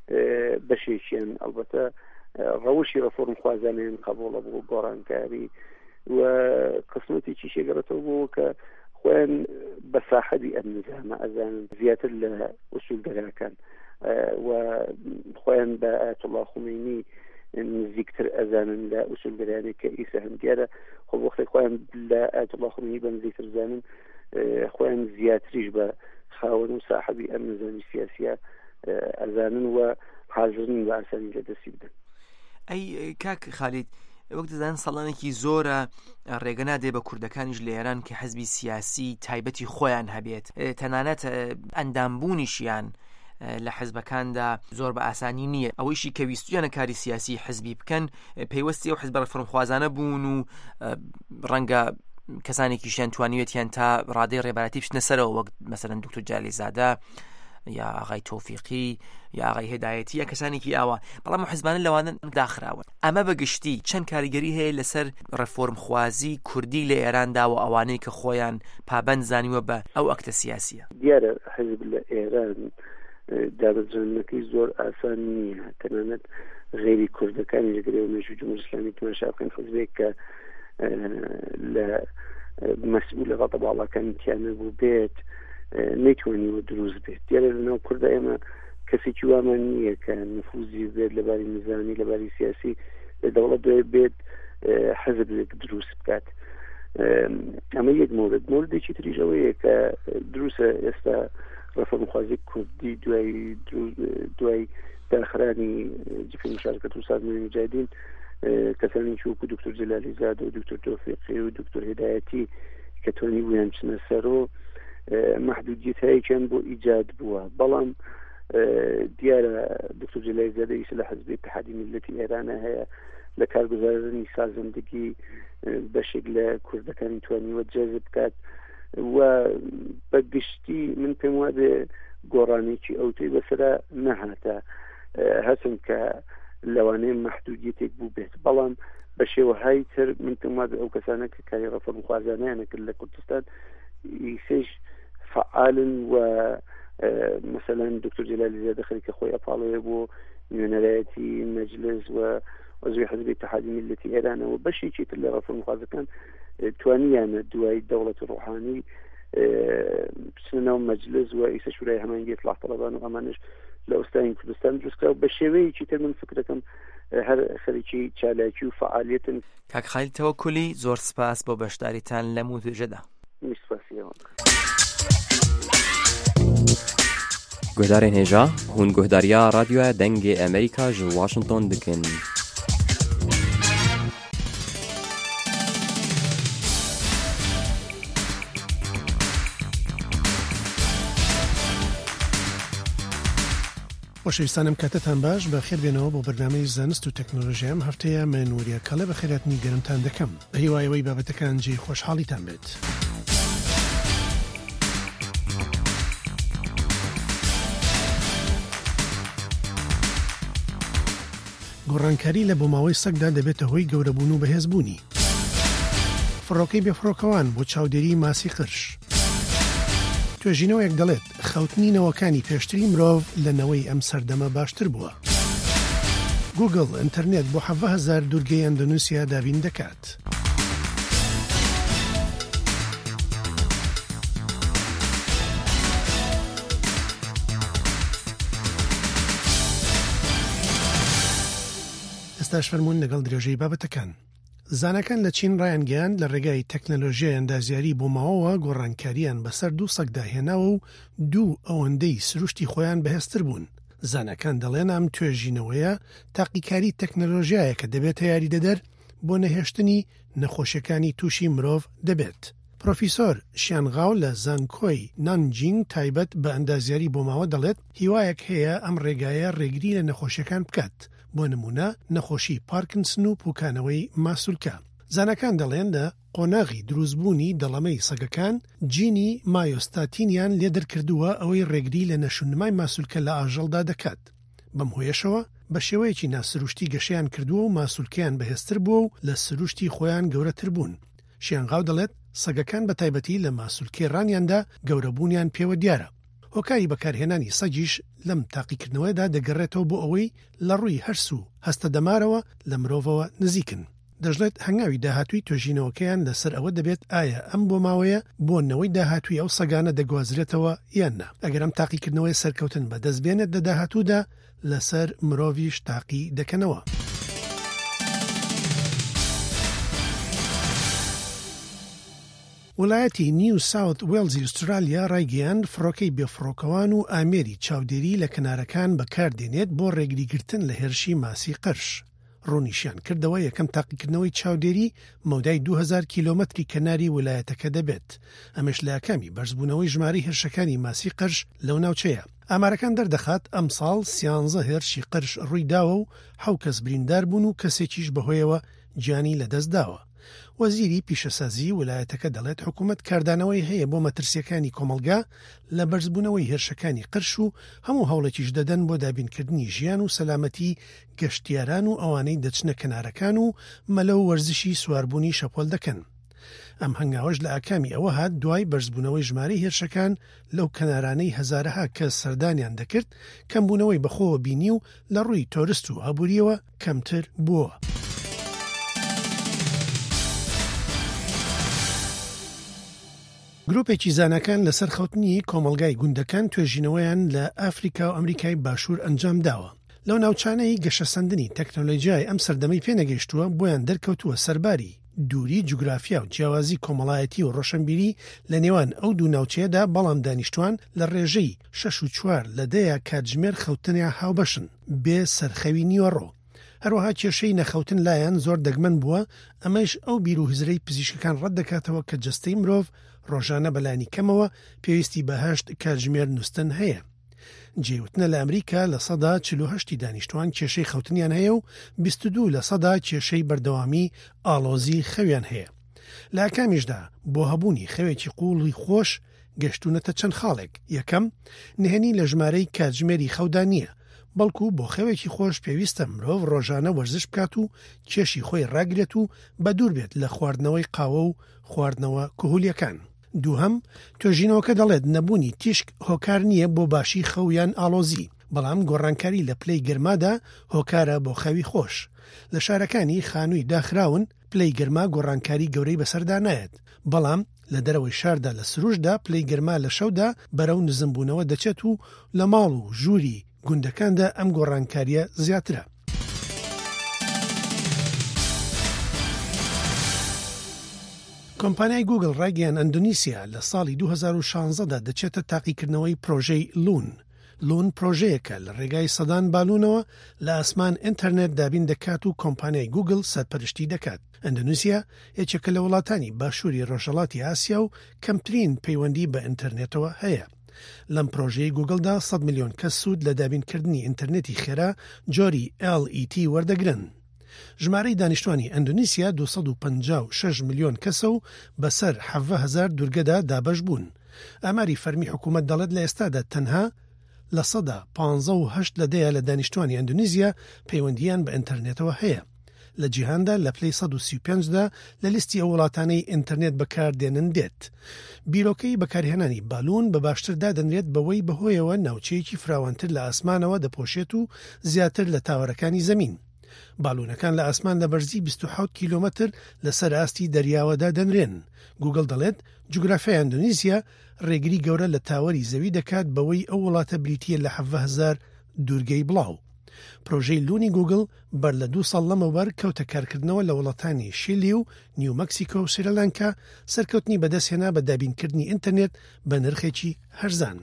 بەشێکیان ئەلبەتە ڕەوشی ڕێفۆرمخوازانیان قبوڵە بۆ گۆڕانکاری و قسمەتێکی شێگەڕێتەوە بۆەوە کە خۆیان بە ساحەبی ئەم نظامە ئەزانن زیاتر لە ئوسولگەراکان و خۆیان بە ئایەتوڵڵا خومینی نزیکتر ئەزانن لە ئوسولگەرانی کە ئیسا هەم دیارە خۆ وەختی خۆیان لە ئایەتوڵڵا خومینی بە نزیکتر زانن خۆیان زیاتریش بە خاوەن و ساحەبی ئەم نظامی سیاسیە ئەزانن و حاضرن بە ئاسانی لە دەستی بدەن. ئەی کاک خالید وەک دەزانن ساڵانێکی زۆرە ڕێگە نادێ بە کوردەکانیش لە ئێران کە حەزبی سیاسی تایبەتی خۆیان هەبێت تەنانەت ئەندامبوونیشیان لە حزبەکاندا زۆر بە ئاسانی نییە. ئەوەیشی کە ویستویانە کاری سیاسی حزبی بکەن پەیوەستی ئەو حزبە ڕەفۆرمخوازانە بوون و ڕەنگە کەسانێکیشیان توانیوێتیان تا ڕادەی ڕێبەراتی بچنە سەرەوە، وەک مەسەلەن دکتۆر جالیزادە یا ئاغای تۆفیقی یا ئاغای هێدایەتی یا کەسانێکی ئاوا، بەڵام حزبانە لەوانە داخراون. ئەمە بەگشتی چەند کاریگەری هەیە لەسەر ڕەفۆرمخوازی کوردی لە ئێراندا و ئەوانەی کە خۆیان پابەند زانیوە بە ئەو ئەکتە سیاسیە؟ دیارە حزب لە ئێران دابەزانەکەی زۆر ئاسان نییە، تەنانەت غێری کوردەکانی لەگەرەوە مێژووی جمهوری ئیسلامی تماشا بکەن، حزبێک کە لە مەسئول ڕەتە باڵەکانی تیانە بوو بێت نەیتوانیوە دروست بێت. دیارە لەناو کوردە ئێمە کەسێکی وامان نییە کە نفوزی بێت لەباری نظامی لەباری سیاسی لە دەوڵەت دوێ بێت حزبێک دروست بکات. ئەمە یەک مۆردێکی تریژەوەیە کە دروستە ئێستا ڕەفۆرمخوازی کوردی دوای داخرانی جبهەی مشارکەت و سازمانی مجاهدین کەسانی وەکو دکتۆر جەلالیزاد و دکتۆر تۆفیقی و دکتۆر هێدایەتی کە توانی بوویان بچنە سەرۆ محدودیتایەکیان بۆ ئیجاد بووە. بەڵام دیارە دکتۆر جەلالیزادەیش لە حزبی اتحادی میلەتی ئێرانە هەیە، لە کارگوزارانی سازندگی بەشێک لە کوردەکانی توانیوە جەذب بکات و بەگشتی من پێم وابێ گۆڕانێکی ئەوتەی بەسەرا نەهاتە، هەسم کە لەوانەیە محدودیتێک بوو بێت، بەڵام بە شێوەهای تر من پێم وابێ ئەو کەسانە کە کاری ڕەفۆرمخوازانەیانە کرد لە کوردستان ئیسێش فعالن و مثلا دکتۆر جەلالیزادە خەریکە خۆی ئەپاڵەیە بۆ نوێنەرایەتی مەجلس و عضوی حزبی اتحادی میلەتی ئێرانەوە بەشێکی تر لە ڕەفۆرمخوازەکان توانیانە دوای دەوڵەتی ڕوحانی بچنەوە مەجلس و ئیسە شورای هەمانگی ئیسلاح طەلەبان و ئەمانش لە ئوستانی کوردستان دروستکرا و بە شێوەیەکی تر من فکرەکەم هەر خەریکی چالاکی و فعالیتن. کاک خەلیل تەوەکولی زۆر سپاس بۆ بەشداریتان لە موتوجەدا. گۆدارên hêja hûn guhdariya radyoya dengê Amerîka ji Washington dikin. خۆشەویستانم کاتتان باش بە خێر بێنەوە بۆ بەرنامەی زانست و تەکنۆلۆژیام هەفتەیە من وریە کاڵێ بە خێراتنی گەرمتان دەکەم بە هیوایەوەی بابەتەکان جێ خۆشحاڵیتان بێت. گۆڕانکاری لە بۆماوەی سەگدا دەبێتە هۆی گەورەبوون و بەهێزبوونی. فڕۆکەی بێفڕۆکەوان بۆ چاودێری ماسی قرش. توێژینەوەیەک دەڵێت خەوتنی نەوەکانی پێشتری مرۆڤ لەنەوەی ئەم سەردەمە باشتر بووە. گوگل ئینتەرنێت بۆ 70,000 دوورگەی ئەندۆنوسیا دابین دەکات. ئێستاش فەرموون لەگەڵ درێژەی بابەتەکان. زانەکان لە چین ڕایانگەیان لە ڕێگای تەکنەلۆژیای ئەندازیاری بۆ ماوەوە گۆڕانکاریان بەسەر 2 سەگدا هێناوە و 2 ئەوەندەی سروشتی خۆیان بەهێزتر بوون. زانەکان دەڵێن ئەم توێژینەوەیە تاقیکاری تەکنەلۆژیایە کە دەبێتە یاریدەدەر بۆ نەهێشتنی نەخۆشیەکانی تووشی مرۆڤ دەبێت. پرۆفیسۆر شیانغاو لە زانکۆی نانجینگ تایبەت بە ئەندازیاری بۆ ماوە دەڵێت هیوایەک هەیە ئەم ڕێگایە ڕێگری لە نەخۆشیەکان بکات، بۆ نمونە نەخۆشی پارکنسن و پوکانەوەی ماسوولکە. زانەکان دەڵێن لە قۆناغی دروستبوونی دەڵەمەی سەگەکان جینی مایۆستاتینیان لێدەرکردووە ئەوەی ڕێگری لە نەشونمای ماسوولکە لە ئاژەڵدا دەکات. بەم هۆیەشەوە بە شێوەیەکی ناسروشتی گەشەیان کردووە و ماسوولکەیان بەهێزتر بووە و لە سروشتی خۆیان گەورەتر بوون. شیانغاو دەڵێت سەگەکان بە تایبەتی لە ماسوولکەی ڕانیاندا گەورەبوونیان پێوە دیارە. هۆکاری بەکارهێنانی سەگیش لەم تاقیکردنەوەدا دەگەڕێتەوە بۆ ئەوەی لە ڕووی هەرسو هەستە دەمارەوە لە مرۆڤەوە نزیکن. دەژڵێت هەنگاوی داهاتووی توێژینەوەکەیان لەسەر ئەوە دەبێت ئایا ئەم بۆ ماوەیە بۆ نەوەی داهاتووی ئەو سەگانە دەگوازرێتەوە یاننا. ئەگەر ئەم تاقیکردنەوەی سەرکەوتن بە دەستبێنێت لە داهاتوودا لەسەر مرۆڤیش تاقی دەکەنەوە. وڵایەتی نیو ساوت وێلزی ئوسترالیا ڕایگەیاند فڕۆکەی بێفڕۆکەوان و ئامێری چاودێری لە کنارەکان بەکاردێنێت بۆ ڕێگریگرتن لە هێرشی ماسی قرش. ڕوونیشیان کردەوە یەکەم تاقیکردنەوەی چاودێری مەودای 2000 کیلۆمەتری کەناری ویلایەتەکە دەبێت. ئەمەش لە یەکەمی بەرزبوونەوەی ژماری هێرشەکانی ماسی قرش لەو ناوچەیە. ئامارەکان دەردەخات ئەم ساڵ 13 هێرشی قرش ڕوویداوە و 7 کەس بریندار بوون و کەسێکیش بەهۆیەوە گیانی لەدەستداوە. وەزیری پیشەسازی ویلایەتەکە دەڵێت حکوومەت کاردانەوەی هەیە بۆ مەترسیەکانی کۆمەلگا لە بەرزبوونەوەی هێرشەکانی قرش و هەموو هەوڵێکیش دەدەن بۆ دابینکردنی ژیان و سەلامەتی گەشتیاران و ئەوانەی دەچنە کەنارەکان و مەلە و وەرزشی سواربوونی شەپۆل دەکەن. ئەم هەنگاوەش لە ئاکامی ئەوە هات دوای بەرزبوونەوەی ژمارەی هێرشەکان لەو کەنارانەی هەزارەها کەس سەردانیان دەکرد کەمبوونەوەی بەخۆوە بینی و لە ڕووی تۆرست و ئابوووریەوە کەمتر بووە. گروپێکی زانەکان لەسەر خەوتنی کۆمەلگای گوندەکان توێژینەوەیان لە ئافریکا و ئەمریکای باشوور ئەنجام داوە. لەو ناوچانەی گەشەسەندنی تەکنۆلۆژیای ئەم سەردەمەی پێنەگەیشتووە بۆیان دەرکەوتووە سەرباری دووری جوگرافیا و جیاوازی کۆمەڵایەتی و ڕۆشنبیری لە نێوان ئەو دوو ناوچەیەدا، بەڵام دانیشتوان لە ڕێژەی 6.4 لە 10 کاتژمێر خەوتنیا هاوبەشن بێ سەرخەوی نیوەڕۆ. هەروەها کێشەی نەخەوتن لایەن زۆر دەگمەن بووە، ئەمەش ئەو بیر و هزرەی پزیشکەکان ڕەت دەکاتەوە کە جەستەی مرۆڤ ڕۆژانە بەلانی کەمەوە پێویستی بە 8 کاتژمێر نووستن هەیە. جێوتنە لە ئەمریکا لە سەدا 48 دانیشتوان کێشەی خەوتنیان هەیە و 22 لە سەدا کێشەی بەردەوامی ئاڵۆزی خەویان هەیە. لە ئاکامیشدا بۆ هەبوونی خەوێکی قوڵی خۆش گەشتونەتە چەند خاڵێک. یەکەم، نهێنی لە ژمارەی کاتژمێری خەودا نییە، بەڵکو بۆ خەوێکی خۆش پێویستە مرۆڤ ڕۆژانە وەرزش بکات و کێشی خۆی ڕاگرێت و بەدوور بێت لە خواردنەوەی قاوە و خواردنەوە کهولیەکان. دووهەم، توێژینەوەکە دەڵێت نەبوونی تیشک هۆکار نییە بۆ باشی خەویان ئاڵۆزی، بەڵام گۆڕانکاری لە پلەی گرمادا هۆکارە بۆ خەوی خۆش. لە شارەکانی خانووی داخراون پلەی گرما گۆڕانکاری گەورەی بەسەردا نایەت، بەڵام لە دەرەوەی شاردا لە سروشدا پلەی گرما لە شەودا بەرەو نزمبوونەوە دەچێت و لە ماڵ و ژووری گوندەکاندا ئەم گۆڕانکاریە زیاترە. کۆمپانیای گوگل ڕاگەیان ئەندونیسیا لە ساڵی 2016دا دەچێتە تاقیکردنەوەی پرۆژەی لون. لون پرۆژەیەکە لە ڕێگای سەدان بالونەوە لە ئاسمان ئینتەرنێت دابین دەکات و کۆمپانیای گوگل سەرپەرشتی دەکات. ئەندونیسیا یەکێکە لە وڵاتانی باشووری ڕۆژهەڵاتی ئاسیا و کەمترین پەیوەندی بە ئینتەرنێتەوە هەیە. لەم پرۆژەی گوگلدا 100 میلیۆن کەس سوود لە دابینکردنی ئینتەرنێتی خێرا جۆری LET وەردەگرن. ژمارەی دانیشتوانی ئەندونیسیا 256 میلیۆن کەسە و بەسەر 70,000 دوورگەدا دابەش بوون. ئاماری فەرمی حکوومەت دەڵێت لە ئێستادا تەنها لە سەدا 58 لە 10 لە دانیشتوانی ئەندونیزیا پەیوەندیان بە ئینتەرنێتەوە هەیە. لە جیهاندا لە پلەی 135دا لە لیستی ئەو وڵاتانەی ئینتەرنێت بەکاردێنن دێت. بیرۆکەی بەکارهێنانی بالون بە باشتردا دەنرێت بەوەی بەهۆیەوە ناوچەیەکی فراوانتر لە ئاسمانەوە دەپۆشێت و زیاتر لە تاوەرەکانی زەمین. بالونەکان لە ئاسمان لە بەرزی 27 کیلۆمەتر لەسەر ئاستی دەریاوەدا دەنرێن. گوگل دەڵێت جوگرافیای ئەندونیسیا ڕێگری گەورە لە تاوەری زەوی دەکات بەوەی ئەو وڵاتە بریتیە لە 70,000 دوورگەی بڵاو. پرۆژەی لونی گوگل بەر لە 2 ساڵ لەمەوبەر کەوتە کارکردنەوە لە وڵاتانی شیلی و نیو مەکسیکۆ و سریلانکا سەرکەوتنی بەدەستهێنا بە دابینکردنی ئینتەرنێت بە نرخێکی هەرزان.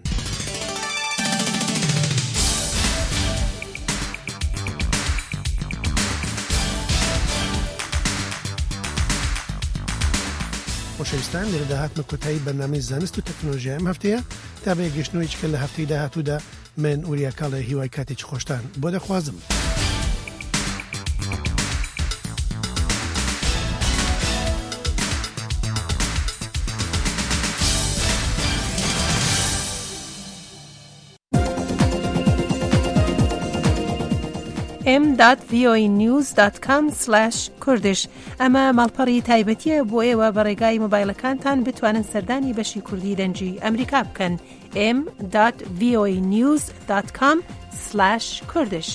خۆشەویستان، لێرە داهاتمە کۆتایی بەرنامەی زانست و تەکنۆلۆژیا ئەم هەفتەیە تا بە گەشتنەوەیچکە لە هەفتەی داهاتوودا من ئوریا کاڵە هیوای کاتێکی خۆشتان بۆ دەخوازم. m.voanews.com/kurdish ئەمە ماڵپەڕی تایبەتیە بۆ ئێوە بە ڕێگای مۆبایلەکانتان بتوانن سەردانی بەشی کوردی دەنجی ئەمریکا بکەن. m.voanews.com/kurdish.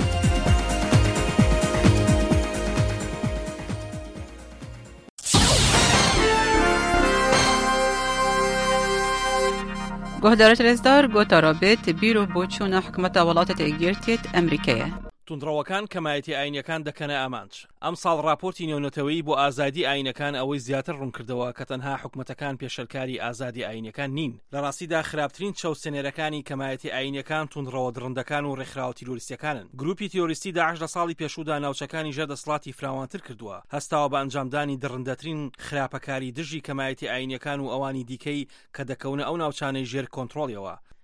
گۆهدارە لێزدار گۆتارە بێت بیرۆ بۆ چوونە حکومەتە وڵاتە تێگیرتێت ئەمریکەیە. تونندڕەوەکان کەمایەتی ئاینەکان دەکەنە ئامانج. ئەم ساڵ راپۆرتی نێونەتەوەی بۆ ئازادی ئاینەکان ئەوەی زیاتر ڕوونکردەوە کە تەنها حکومەتەکان پێشەلکاری ئازادی ئاینەکان نین. لە ڕاستیدا خراپترین چاوسێنەرەکانی کەمایەتی ئاینەکان تونندڕەوە درڕندەکان و ڕێکخراوە تیرۆریستیەکانن. گروپی تیۆریستی داعش لە ساڵی پێشوودا ناوچەکانی ژەردەسڵاتی فراوانتر کردووە، هەستاوە بە ئەنجامدانی درڕندەترین خراپەکاری دژی کەمایەتی ئاینەکان و ئەوانی دیکەی کە دەکەونە ئەو ناوچانەی ژێر کۆنتڕۆڵیەوە.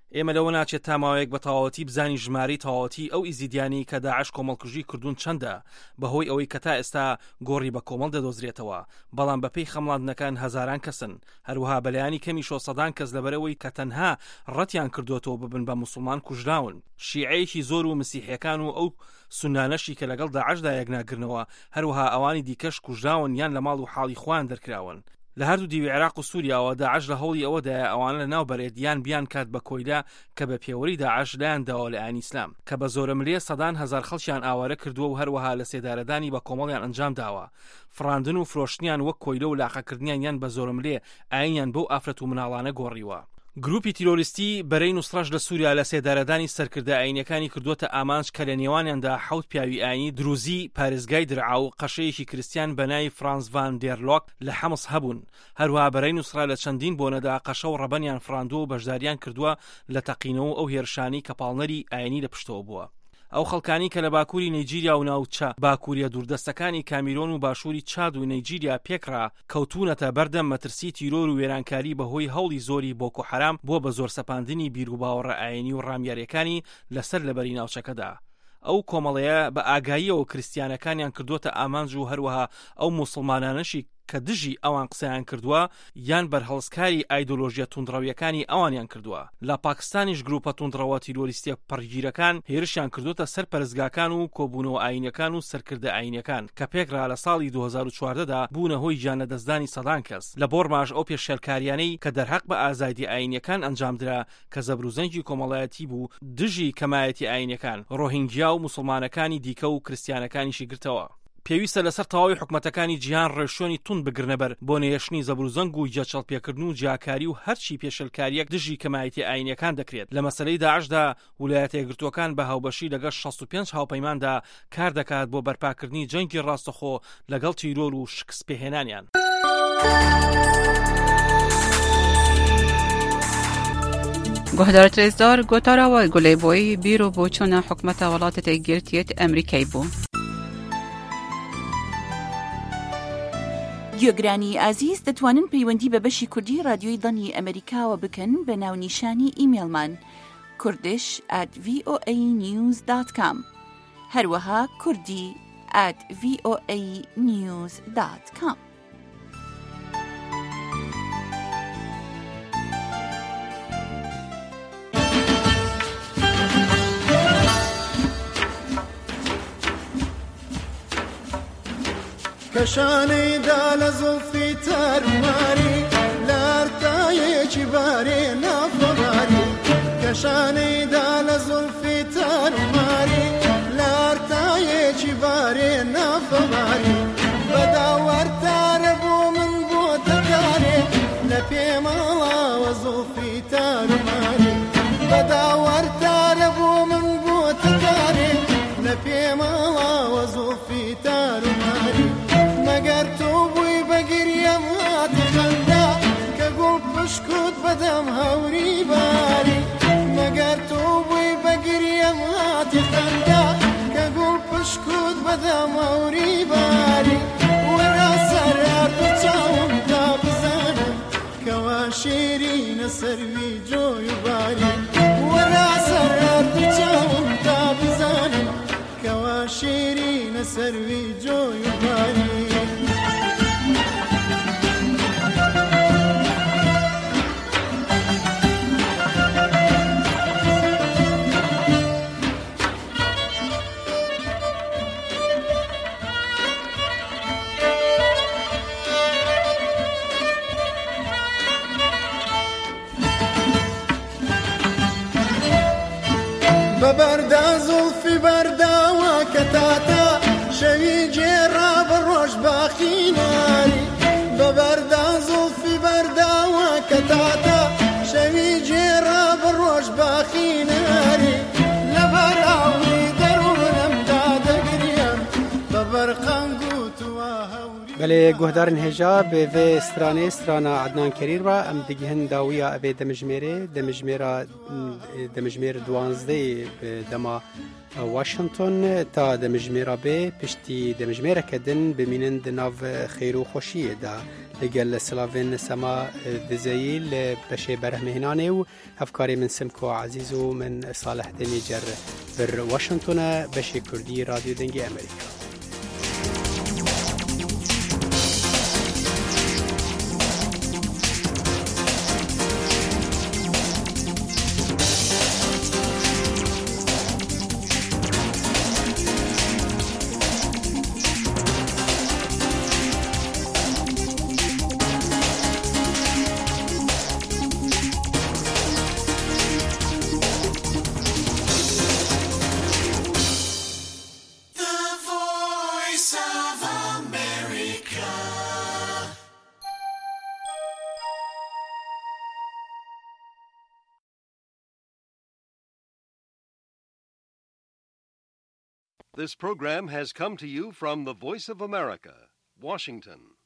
ئێمە لەوە ناچێت تاماوەیەک بە تەواوەتی بزانی ژماری تەواوەتی ئەو ئیزیدیانی کە داعش کۆمەڵکوژی کردوون چەندە بەهۆی ئەوەی کە تا ئێستا گۆڕی بە کۆمەڵ دەدۆزرێتەوە، بەڵام بەپێی خەمڵاندنەکان هەزاران کەسن، هەروەها بەلایانی کەمی شۆسەدان کەس لەبەرەوەی کە تەنها ڕەتیان کردوێتەوە ببن بە موسڵمان کوژراون، شیعەیەکی زۆر و مسیحیەکان و ئەو سونانەشی کە لەگەڵ داعشدا یەکناگرنەوە، هەروەها ئەوانی دیکەش کوژراون یان لە ماڵ و حاڵی خۆیان دەرکراون. لە هەردوو دیوی عێراق و سووریاوە داعش لە هەوڵی ئەوەدایە ئەوانە لە ناو بەرێدیان بیان کات بە کۆیلا کە بە پێوەری داعش لایەنداوە لە ئاینی ئیسلام کە بە زۆرە ملێ سەدان هەزار خەڵکیان ئاوارە کردووە و هەروەها لە سێدارەدانی بە کۆمەڵیان ئەنجام داوە، فڕاندن و فرۆشتنیان وەک کۆیلە و لاقەکردنیان یان بە زۆرە ملێ ئاینیان بەو ئافرەت و مناڵانە گۆڕیوە. گروپی تیرۆریستی بەرەی نوسڕەش لە سووریا لە سێدارەدانی سەرکردە ئاینیەکانی کردوتە ئامانج کە لە نێوانیاندا 7 پیاوی ئاینی دروزی پارێزگای درعا و قەشەیەکی کریستیان بەناوی فرانس ڤان دێرلۆک لە حەمس هەبوون. هەروەها بەرەی نوسڕا لە چەندین بۆنەدا قەشە و ڕەبەنیان فراندووە و بەشداریان کردووە لە تەقینەوە ئەو هێرشانی کە پاڵنەری ئاینی لە پشتەوە بووە. ئەو خەڵکانی کە لە باکووری نەیجیریا و ناوچە باکووریە دووردەستەکانی کامیرۆن و باشووری چاد و نەیجیریا پێکرا کەوتونەتە بەردەم مەترسی تیرۆر و وێرانکاری بەهۆی هەوڵی زۆری بۆکۆ حەرام بۆ بە زۆر سەپاندنی بیر و باوەڕە ئاینی و ڕامیاریەکانی لەسەر لەبەری ناوچەکەدا. ئەو کۆمەڵەیە بە ئاگاییەوە کریستیانەکانیان کردوتە ئامانج و هەروەها ئەو موسڵمانانەشی کە دژی ئەوان قسەیان کردووە یان بەرهەڵسکاری ئایدۆلۆژیە توندڕەویەکانی ئەوانیان کردووە. لە پاکستانیش گروپە توندڕەوە تیرۆریستیە پڕگیرەکان هێرشیان کردوتە سەر پەرستگاکان و کۆبوونەوە ئاینیەکان و سەرکردە ئاینیەکان کە پێکرا لە ساڵی 2014دا بوونە هۆی گیانەدەستدانی سەدان کەس. لە بۆرماژ ئەو پێشێلکاریانەی کە دەرحەق بە ئازادی ئاینیەکان ئەنجامدرا کە زەبروزەنگی کۆمەڵایەتی بوو دژی کەمایەتی ئاینیەکان، ڕۆهینگیا و موسڵمانەکانی دیکە و کریستیانەکانیشی گرتەوە. پێویستە لەسەر تەواوی حکومەتەکانی جیهان ڕێشۆنی تون بگرنەبەر بۆ نێشتنی زەبروزەنگ و جێچەڵپێکردن و جیاکاری و هەرچی پێشەلکاریەک دژی کەمایەتی ئاینیەکان دەکرێت. لە مەسەلەی داعشدا ویلایەتە یەکگرتووەکان بە هاوبەشی لەگەڵ 65 هاوپەیماندا کار دەکات بۆ بەرپاکردنی جەنگی ڕاستەخۆ لەگەڵ تیرۆر و شکست پێهێنانیان. گۆهدار ترێزدار گۆتاراوە گولەیبۆی بیرۆ بۆ چۆنە حکومەتە وڵاتە یەکگرتوویەت ئەمریکای بوو. گوێگرانی ئازیز دەتوانن پەیوەندی بە بەشی کوردی رادیۆی دڵنی ئەمریکاوە بکەن بە ناونیشانی ئیمێلمان kurdish@voanews.com هەروەها kurdi@voanews.com. کەشانەیدا لە زوڵفی تارماری لارتایەکی بارێ نافەباری کەشانەیدا لە زوڵفی تارماری لارتایەکی بارێ نافەباری بەداوەرتارە بۆ من بۆ تەکارێ لە پێماڵاوە زوڵفی تارماری بەداوەرتارە بۆ من بۆ تەکارێ لە پێماڵاوە زوڵفی تارماری مەگەر تۆ بووی بەگریەم هاتی خەندا کە گوڵ پشکوت بەدەم هەوری باری مەگەر تۆ بووی بەگریەم هاتی خەندا کە گوڵ پشکوت بەدەم هەوری باری وەرا سەرار بە چاوم تا بزانم کەوا شیرینە سەروی جۆی و باری وەرا سەرار بە چاوم تا بزانم کەوا شیرینە سەروی جۆی و باری بەبەردا زوڵفی بەرداوە کە تاتا شەوی جێڕا بە ڕۆژ باخیناری بەبەردا زوڵفی بەرداوە کە تاتا شەوی جێڕا بە ڕۆژ باخیناری لەبەر ئاوری دەروونەمدا دەگریم بەبەر قەنگ و تووە هەوری. بەلێ گۆهدارن هێژا بێ سترانێ سترانە عدنان کەریرە ئەم دیگەهن داویە ئەبێ دەمژمێر 12 دەما واشنگتن تا دەمژمێرە بێ پشتی دەمژمێرەکەدن بمینن دناو خێر و خۆشیەدا لەگەل سلاڤێن سەما دزەیی لە بەشێ بەرهمهێنانێ و هەفکاری من سمکۆ عزیز و من صالح دەنێجەر بر واشنگتۆنە بەشێ کوردی رادیۆ دەنگی ئەمریکا. This program has come to you from the Voice of America, Washington.